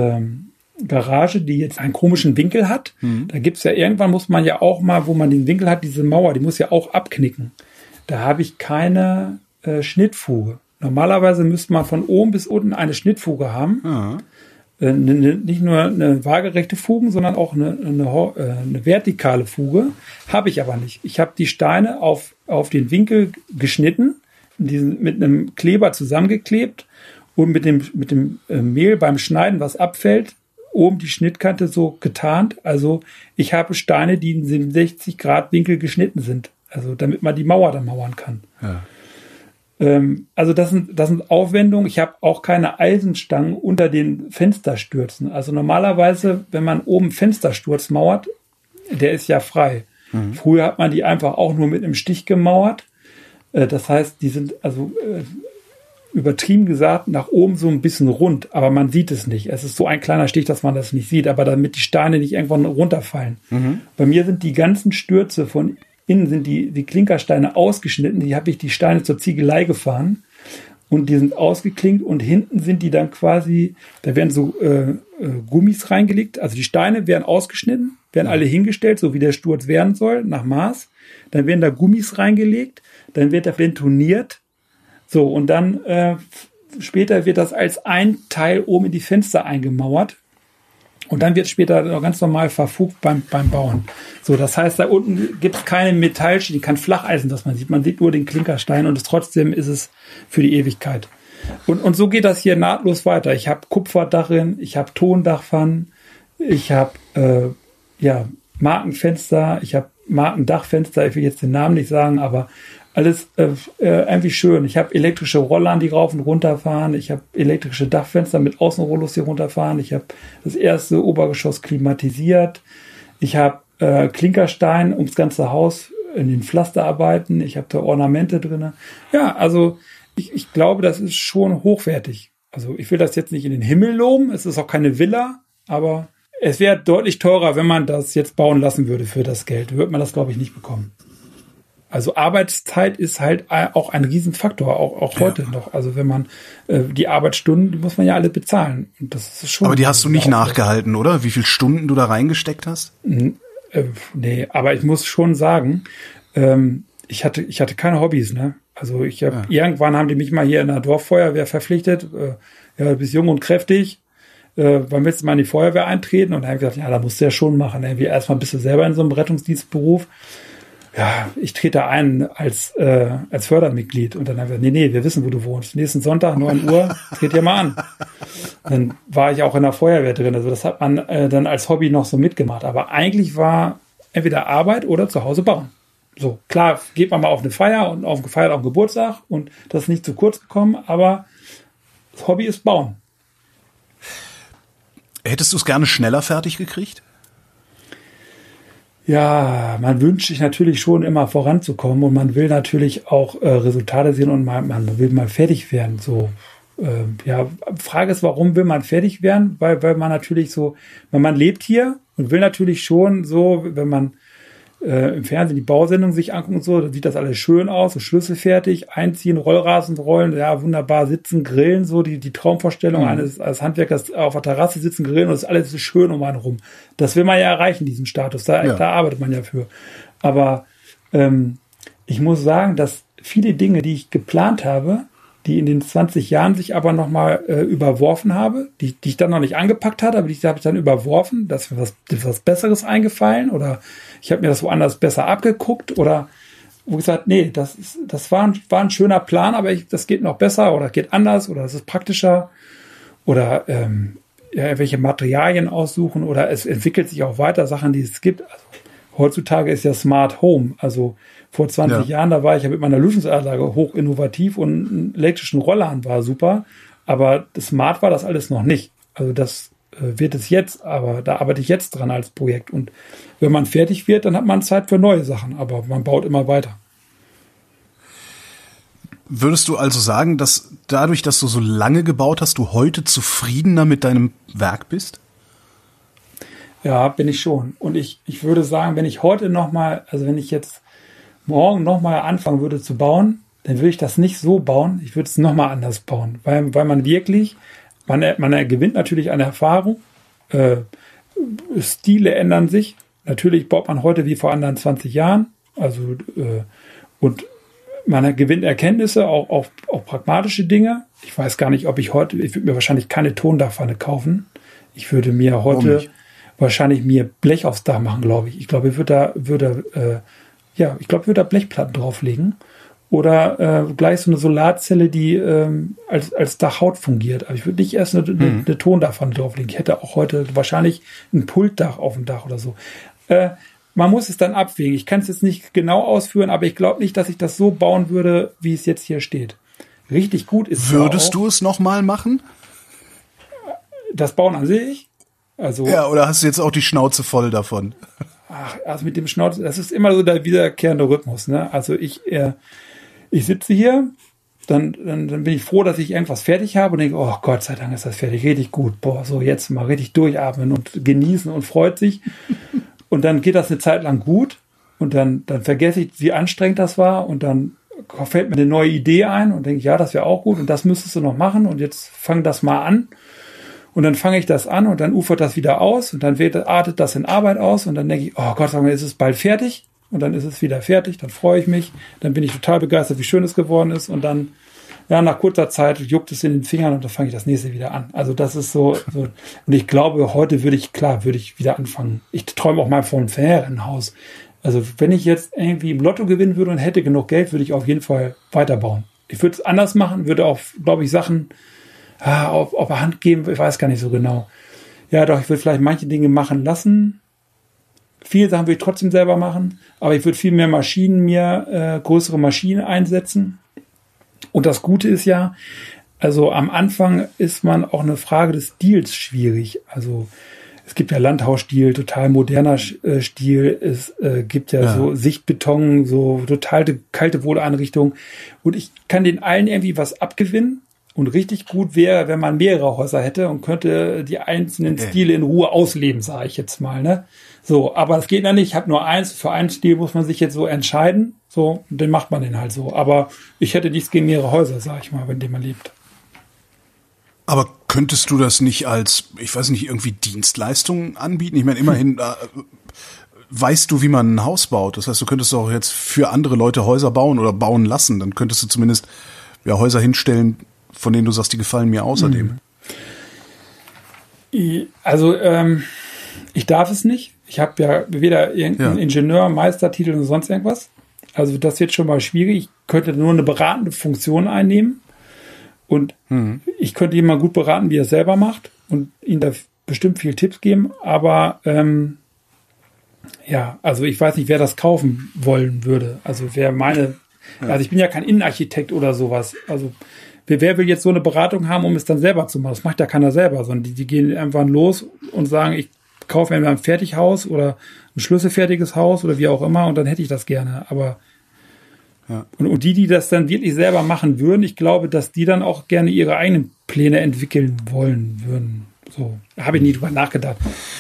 Garage, die jetzt einen komischen Winkel hat. Da gibt's ja irgendwann, muss man ja auch mal, wo man den Winkel hat, diese Mauer, die muss ja auch abknicken. Da habe ich keine Schnittfuge. Normalerweise müsste man von oben bis unten eine Schnittfuge haben. Nicht nur eine waagerechte Fuge, sondern auch eine vertikale Fuge. Habe ich aber nicht. Ich habe die Steine auf den Winkel geschnitten, mit einem Kleber zusammengeklebt und mit dem Mehl beim Schneiden, was abfällt, oben die Schnittkante so getarnt. Also ich habe Steine, die in 67 Grad Winkel geschnitten sind. Also damit man die Mauer dann mauern kann. Ja. Also das sind Aufwendungen. Ich habe auch keine Eisenstangen unter den Fensterstürzen. Also normalerweise, wenn man oben Fenstersturz mauert, der ist ja frei. Früher hat man die einfach auch nur mit einem Stich gemauert. Das heißt, die sind also übertrieben gesagt nach oben so ein bisschen rund, aber man sieht es nicht. Es ist so ein kleiner Stich, dass man das nicht sieht, aber damit die Steine nicht irgendwann runterfallen. Bei mir sind die ganzen Stürze von innen sind die Klinkersteine ausgeschnitten, die habe ich die Steine zur Ziegelei gefahren und die sind ausgeklinkt und hinten sind die dann quasi, da werden so Gummis reingelegt, also die Steine werden ausgeschnitten, werden alle hingestellt, so wie der Sturz werden soll, nach Maß, dann werden da Gummis reingelegt, dann wird er bentoniert, so und dann später wird das als ein Teil oben in die Fenster eingemauert. Und dann wird später noch ganz normal verfugt beim Bauen. So, das heißt, da unten gibt es keine Metallschienen, kein Flacheisen, das man sieht. Man sieht nur den Klinkerstein und trotzdem ist es für die Ewigkeit. Und so geht das hier nahtlos weiter. Ich habe Kupferdach drin, ich habe Tondachpfannen, ich habe Markenfenster, ich habe Markendachfenster. Ich will jetzt den Namen nicht sagen, aber alles irgendwie schön. Ich habe elektrische Rollern, die rauf und runter fahren. Ich habe elektrische Dachfenster mit Außenrollos, die runterfahren. Ich habe das erste Obergeschoss klimatisiert. Ich habe Klinkerstein ums ganze Haus in den Pflasterarbeiten. Ich habe da Ornamente drin. Ja, also ich glaube, das ist schon hochwertig. Also ich will das jetzt nicht in den Himmel loben. Es ist auch keine Villa, aber es wäre deutlich teurer, wenn man das jetzt bauen lassen würde für das Geld. Würde man das, glaube ich, nicht bekommen. Also Arbeitszeit ist halt auch ein Riesenfaktor, auch heute noch. Also wenn man die Arbeitsstunden, die muss man ja alle bezahlen. Und das ist schon. Aber die hast du nicht nachgehalten, oder? Wie viele Stunden du da reingesteckt hast? Nee, aber ich muss schon sagen, ich hatte keine Hobbys, ne? Also irgendwann haben die mich mal hier in der Dorffeuerwehr verpflichtet. Du bist jung und kräftig. Wann willst du mal in die Feuerwehr eintreten? Und dann habe ich gesagt, ja, da musst du ja schon machen. Erstmal bist du selber in so einem Rettungsdienstberuf. ja, ich trete ein als Fördermitglied. Und dann haben wir, nee, wir wissen, wo du wohnst. Nächsten Sonntag, 9 Uhr, tritt dir mal an. Dann war ich auch in der Feuerwehr drin. Also das hat man dann als Hobby noch so mitgemacht. Aber eigentlich war entweder Arbeit oder zu Hause bauen. So, klar, geht man mal auf eine Feier und gefeiert auf den Geburtstag und das ist nicht zu kurz gekommen, aber das Hobby ist bauen. Hättest du es gerne schneller fertig gekriegt? Ja, man wünscht sich natürlich schon immer voranzukommen und man will natürlich auch Resultate sehen und man will mal fertig werden. So, Frage ist, warum will man fertig werden? Weil man natürlich so, man lebt hier und will natürlich schon so, wenn man im Fernsehen die Bausendung sich anguckt und so, dann sieht das alles schön aus, so schlüsselfertig, einziehen, Rollrasen rollen, ja, wunderbar sitzen, grillen, so die Traumvorstellung eines Handwerkers auf der Terrasse sitzen, grillen und das ist alles so schön um einen rum. Das will man ja erreichen, diesen Status, da arbeitet man ja für. Aber ich muss sagen, dass viele Dinge, die ich geplant habe, die in den 20 Jahren sich aber nochmal überworfen habe, die ich dann noch nicht angepackt hatte, aber die habe ich dann überworfen, dass mir was Besseres eingefallen oder ich habe mir das woanders besser abgeguckt oder wo gesagt, nee, das war ein schöner Plan, aber das geht noch besser oder geht anders oder es ist praktischer oder welche Materialien aussuchen oder es entwickelt sich auch weiter, Sachen, die es gibt. Also, heutzutage ist ja Smart Home, also vor 20 Jahren, da war ich ja mit meiner Lüftungsanlage hoch innovativ und einen elektrischen Rollladen war super, aber smart war das alles noch nicht. Also das wird es jetzt, aber da arbeite ich jetzt dran als Projekt und wenn man fertig wird, dann hat man Zeit für neue Sachen, aber man baut immer weiter. Würdest du also sagen, dass dadurch, dass du so lange gebaut hast, du heute zufriedener mit deinem Werk bist? Ja, bin ich schon. Und ich würde sagen, wenn ich heute wenn ich jetzt morgen nochmal anfangen würde zu bauen, dann würde ich das nicht so bauen. Ich würde es nochmal anders bauen, weil man wirklich, man gewinnt natürlich an Erfahrung, Stile ändern sich. Natürlich baut man heute wie vor anderen 20 Jahren, also und man gewinnt Erkenntnisse, auch pragmatische Dinge. Ich weiß gar nicht, ich würde mir wahrscheinlich keine Tondachpfanne kaufen. Ich würde mir heute wahrscheinlich Blech aufs Dach machen, glaube ich. Ich glaube, ich würde da Blechplatten drauflegen oder gleich so eine Solarzelle, die als Dachhaut fungiert. Aber ich würde nicht erst eine Tondachpfanne drauflegen. Ich hätte auch heute wahrscheinlich ein Pultdach auf dem Dach oder so. Man muss es dann abwägen. Ich kann es jetzt nicht genau ausführen, aber ich glaube nicht, dass ich das so bauen würde, wie es jetzt hier steht. Richtig gut ist es. Würdest du es nochmal machen? Das Bauen an sich? Also, ja, oder hast du jetzt auch die Schnauze voll davon? Also mit dem Schnauze, das ist immer so der wiederkehrende Rhythmus, ne? Also ich sitze hier, dann bin ich froh, dass ich irgendwas fertig habe und denke, oh Gott sei Dank ist das fertig, richtig gut. Boah, so jetzt mal richtig durchatmen und genießen und freut sich. Und dann geht das eine Zeit lang gut und dann vergesse ich, wie anstrengend das war und dann fällt mir eine neue Idee ein und denke, ja, das wäre auch gut und das müsstest du noch machen und jetzt fang das mal an. Und dann fange ich das an und dann ufert das wieder aus und dann artet das in Arbeit aus und dann denke ich, oh Gott, ist es bald fertig und dann ist es wieder fertig, dann freue ich mich, dann bin ich total begeistert, wie schön es geworden ist und dann, ja, nach kurzer Zeit juckt es in den Fingern und dann fange ich das nächste wieder an. Also das ist so und ich glaube, heute würde ich wieder anfangen. Ich träume auch mal von einem Ferienhaus. Also wenn ich jetzt irgendwie im Lotto gewinnen würde und hätte genug Geld, würde ich auf jeden Fall weiterbauen. Ich würde es anders machen, würde auch, glaube ich, Sachen auf der Hand geben, ich weiß gar nicht so genau. Ja, doch, ich würde vielleicht manche Dinge machen lassen. Viele Sachen würde ich trotzdem selber machen, aber ich würde viel mehr größere Maschinen einsetzen. Und das Gute ist ja, also am Anfang ist man auch eine Frage des Stils schwierig. Also es gibt ja Landhausstil, total moderner Stil, es gibt ja so Sichtbeton, so total kalte Wohneinrichtungen. Und ich kann den allen irgendwie was abgewinnen. Und richtig gut wäre, wenn man mehrere Häuser hätte und könnte die einzelnen Stile in Ruhe ausleben, sage ich jetzt mal, ne? So, aber es geht ja nicht. Ich habe nur eins. Für einen Stil muss man sich jetzt so entscheiden. So, und dann macht man den halt so. Aber ich hätte nichts gegen mehrere Häuser, sage ich mal, in denen man lebt. Aber könntest du das nicht als, ich weiß nicht, irgendwie Dienstleistungen anbieten? Ich meine, immerhin weißt du, wie man ein Haus baut. Das heißt, du könntest auch jetzt für andere Leute Häuser bauen oder bauen lassen. Dann könntest du zumindest Häuser hinstellen, von denen du sagst, die gefallen mir außerdem. Also, ich darf es nicht. Ich habe ja weder irgendeinen Ingenieur, Meistertitel oder sonst irgendwas. Also das wird schon mal schwierig. Ich könnte nur eine beratende Funktion einnehmen und ich könnte ihn mal gut beraten, wie er es selber macht und ihm da bestimmt viel Tipps geben. Aber also ich weiß nicht, wer das kaufen wollen würde. Also also ich bin ja kein Innenarchitekt oder sowas. Also wer will jetzt so eine Beratung haben, um es dann selber zu machen? Das macht ja keiner selber, sondern die gehen einfach los und sagen, ich kaufe mir ein Fertighaus oder ein schlüsselfertiges Haus oder wie auch immer und dann hätte ich das gerne. Aber und die das dann wirklich selber machen würden, ich glaube, dass die dann auch gerne ihre eigenen Pläne entwickeln wollen würden. So, habe ich nie drüber nachgedacht.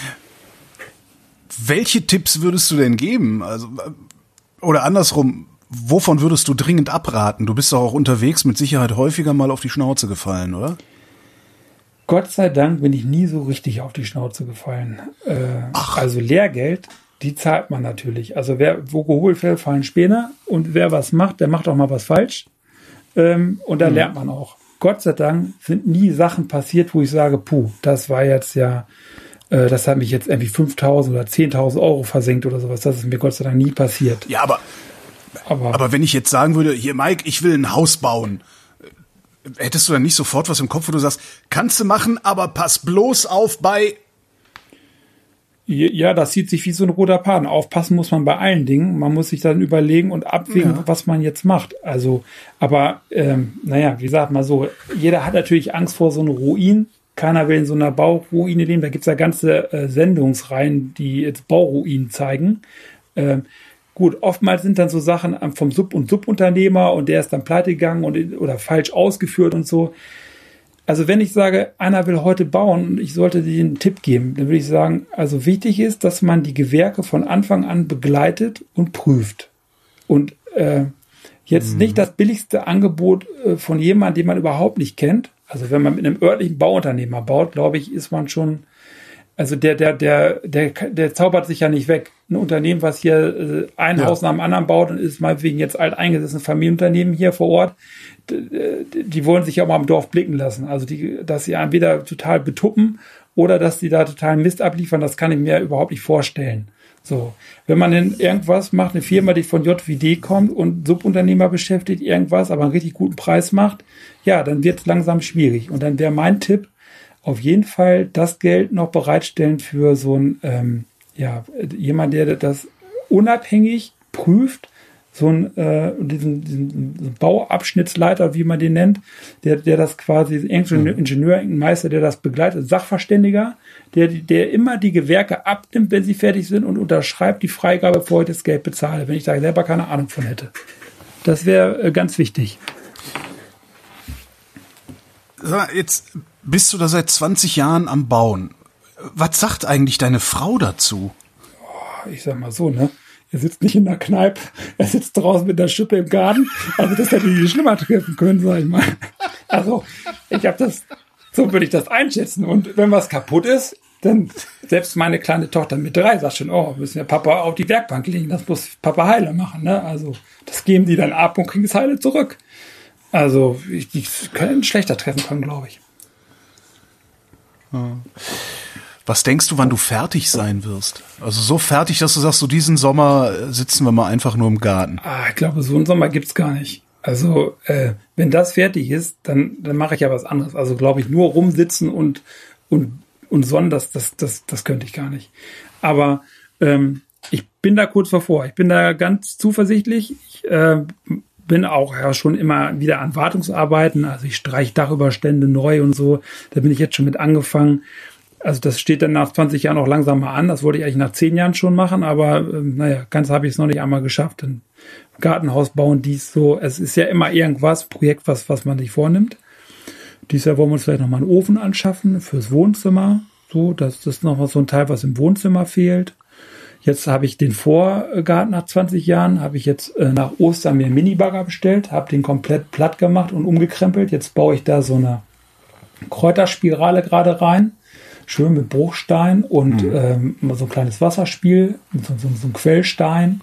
Welche Tipps würdest du denn geben? Also, oder andersrum, wovon würdest du dringend abraten? Du bist doch auch unterwegs mit Sicherheit häufiger mal auf die Schnauze gefallen, oder? Gott sei Dank bin ich nie so richtig auf die Schnauze gefallen. Also Lehrgeld, die zahlt man natürlich. Also wo geholt wird, fallen Späne. Und wer was macht, der macht auch mal was falsch. Und da lernt man auch. Gott sei Dank sind nie Sachen passiert, wo ich sage, puh, das war jetzt das hat mich jetzt irgendwie 5.000 oder 10.000 Euro versenkt oder sowas. Das ist mir Gott sei Dank nie passiert. Ja, aber wenn ich jetzt sagen würde, hier Mike, ich will ein Haus bauen, hättest du dann nicht sofort was im Kopf, wo du sagst, kannst du machen, aber pass bloß auf bei... Ja, das sieht sich wie so ein roter Faden. Aufpassen muss man bei allen Dingen. Man muss sich dann überlegen und abwägen, was man jetzt macht. Also, aber wie sagt man so, jeder hat natürlich Angst vor so einem Ruin. Keiner will in so einer Bauruine leben. Da gibt's ja ganze Sendungsreihen, die jetzt Bauruinen zeigen. Gut, oftmals sind dann so Sachen vom Subunternehmer und der ist dann pleite gegangen oder falsch ausgeführt und so. Also wenn ich sage, einer will heute bauen und ich sollte dir einen Tipp geben, dann würde ich sagen, also wichtig ist, dass man die Gewerke von Anfang an begleitet und prüft. Und jetzt nicht das billigste Angebot von jemandem, den man überhaupt nicht kennt. Also wenn man mit einem örtlichen Bauunternehmer baut, glaube ich, ist man schon, also der zaubert sich ja nicht weg. Ein Unternehmen, was hier ein Haus nach dem anderen baut und ist meinetwegen jetzt alteingesessenes Familienunternehmen hier vor Ort, die wollen sich ja auch mal im Dorf blicken lassen. Also dass sie entweder total betuppen oder dass die da total Mist abliefern, das kann ich mir überhaupt nicht vorstellen. So, wenn man denn irgendwas macht, eine Firma, die von JWD kommt und Subunternehmer beschäftigt, irgendwas, aber einen richtig guten Preis macht, ja, dann wird es langsam schwierig. Und dann wäre mein Tipp, auf jeden Fall das Geld noch bereitstellen für so ein, jemand, der das unabhängig prüft, so diesen Bauabschnittsleiter, wie man den nennt, der das quasi, irgendein Ingenieur, irgendein Meister, der das begleitet, Sachverständiger, der immer die Gewerke abnimmt, wenn sie fertig sind und unterschreibt die Freigabe, bevor ich das Geld bezahle, wenn ich da selber keine Ahnung von hätte. Das wäre ganz wichtig. Jetzt bist du da seit 20 Jahren am Bauen. Was sagt eigentlich deine Frau dazu? Ich sag mal so, ne? Er sitzt nicht in der Kneipe, er sitzt draußen mit der Schippe im Garten. Also das hätte ich schlimmer treffen können, sag ich mal. Also so würde ich das einschätzen. Und wenn was kaputt ist, dann selbst meine kleine Tochter mit 3 sagt schon, müssen wir Papa auf die Werkbank legen, das muss Papa heile machen. Ne? Also das geben die dann ab und kriegen es heile zurück. Also die können schlechter treffen können, glaube ich. Was denkst du, wann du fertig sein wirst? Also so fertig, dass du sagst, so diesen Sommer sitzen wir mal einfach nur im Garten. Ich glaube, so einen Sommer gibt's gar nicht. Also wenn das fertig ist, dann mache ich ja was anderes. Also glaube ich, nur rumsitzen und sonnen, das könnte ich gar nicht. Aber ich bin da kurz davor. Ich bin da ganz zuversichtlich. Ich bin auch schon immer wieder an Wartungsarbeiten. Also ich streiche Dachüberstände neu und so. Da bin ich jetzt schon mit angefangen. Also das steht dann nach 20 Jahren auch langsam mal an. Das wollte ich eigentlich nach 10 Jahren schon machen, aber ganz habe ich es noch nicht einmal geschafft. Ein Gartenhaus bauen, es ist ja immer irgendwas, Projekt, was man sich vornimmt. Dieses Jahr wollen wir uns vielleicht nochmal einen Ofen anschaffen fürs Wohnzimmer. So, das ist noch mal so ein Teil, was im Wohnzimmer fehlt. Jetzt habe ich den Vorgarten nach 20 Jahren, habe ich jetzt nach Ostern mir einen Minibagger bestellt, habe den komplett platt gemacht und umgekrempelt. Jetzt baue ich da so eine Kräuterspirale gerade rein. Schön mit Bruchstein und so ein kleines Wasserspiel, so ein Quellstein.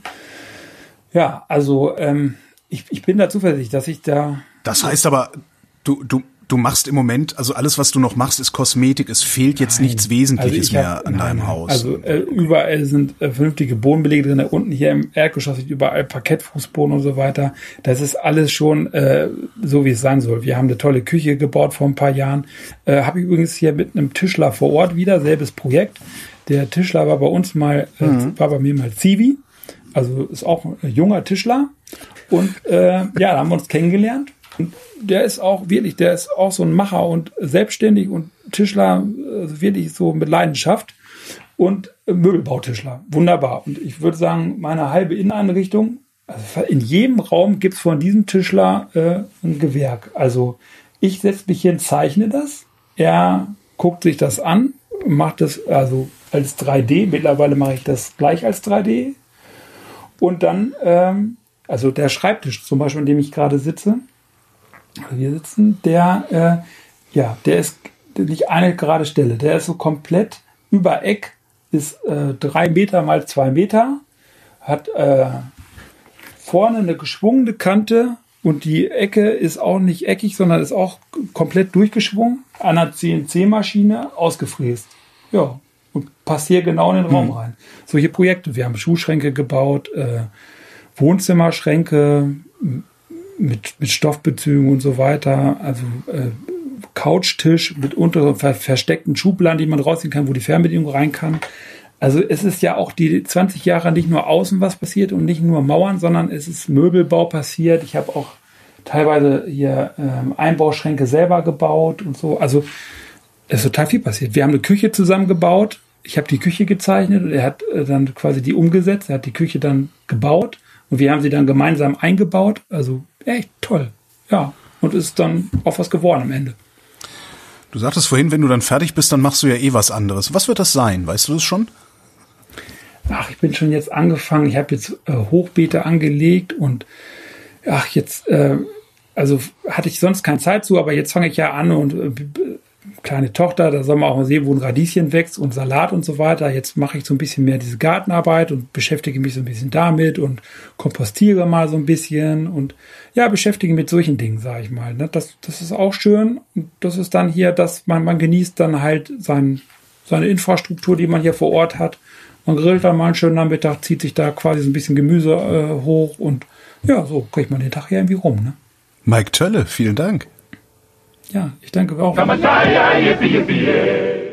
Ja, also ich bin da zuversichtlich, dass ich da... Das heißt aber, du du machst im Moment, also alles, was du noch machst, ist Kosmetik. Es fehlt jetzt nichts Wesentliches mehr an deinem Haus. Also überall sind vernünftige Bodenbelege drin. Unten hier im Erdgeschoss sind überall Parkettfußboden und so weiter. Das ist alles schon so, wie es sein soll. Wir haben eine tolle Küche gebaut vor ein paar Jahren. Habe ich übrigens hier mit einem Tischler vor Ort wieder, selbes Projekt. Der Tischler war bei uns mal, war bei mir mal Zivi. Also ist auch ein junger Tischler. Und da haben wir uns kennengelernt. Und der ist auch so ein Macher und selbstständig und Tischler, also wirklich so mit Leidenschaft und Möbelbautischler. Wunderbar. Und ich würde sagen, meine halbe Inneneinrichtung, also in jedem Raum gibt's von diesem Tischler ein Gewerk. Also ich setze mich hin, zeichne das. Er guckt sich das an, macht das also als 3D. Mittlerweile mache ich das gleich als 3D. Und dann, also der Schreibtisch zum Beispiel, an dem ich gerade sitze, wir sitzen, der ist nicht eine gerade Stelle, der ist so komplett über Eck, ist 3 Meter mal 2 Meter, hat vorne eine geschwungene Kante und die Ecke ist auch nicht eckig, sondern ist auch komplett durchgeschwungen, an einer CNC-Maschine ausgefräst. Ja, und passt hier genau in den Raum rein. Solche Projekte, wir haben Schuhschränke gebaut, Wohnzimmerschränke, mit Stoffbezügen und so weiter, also Couchtisch mit versteckten Schubladen, die man rausziehen kann, wo die Fernbedienung rein kann. Also es ist ja auch die 20 Jahre nicht nur außen was passiert und nicht nur Mauern, sondern es ist Möbelbau passiert. Ich habe auch teilweise hier Einbauschränke selber gebaut und so. Also es ist total viel passiert. Wir haben eine Küche zusammengebaut. Ich habe die Küche gezeichnet und er hat dann quasi die umgesetzt. Er hat die Küche dann gebaut und wir haben sie dann gemeinsam eingebaut. Also echt toll. Ja, und ist dann auch was geworden am Ende. Du sagtest vorhin, wenn du dann fertig bist, dann machst du ja was anderes. Was wird das sein? Weißt du das schon? Ach, ich bin schon jetzt angefangen. Ich habe jetzt Hochbeete angelegt und also hatte ich sonst keine Zeit zu, aber jetzt fange ich ja an und kleine Tochter, da soll man auch mal sehen, wo ein Radieschen wächst und Salat und so weiter. Jetzt mache ich so ein bisschen mehr diese Gartenarbeit und beschäftige mich so ein bisschen damit und kompostiere mal so ein bisschen und ja, beschäftige mich mit solchen Dingen, sage ich mal. Ne? Das ist auch schön und das ist dann hier, dass man genießt dann halt seine Infrastruktur, die man hier vor Ort hat. Man grillt dann mal einen schönen Nachmittag, zieht sich da quasi so ein bisschen Gemüse hoch und ja, so kriegt man den Tag hier irgendwie rum. Ne? Mike Tölle, vielen Dank. Ja, ich danke auch.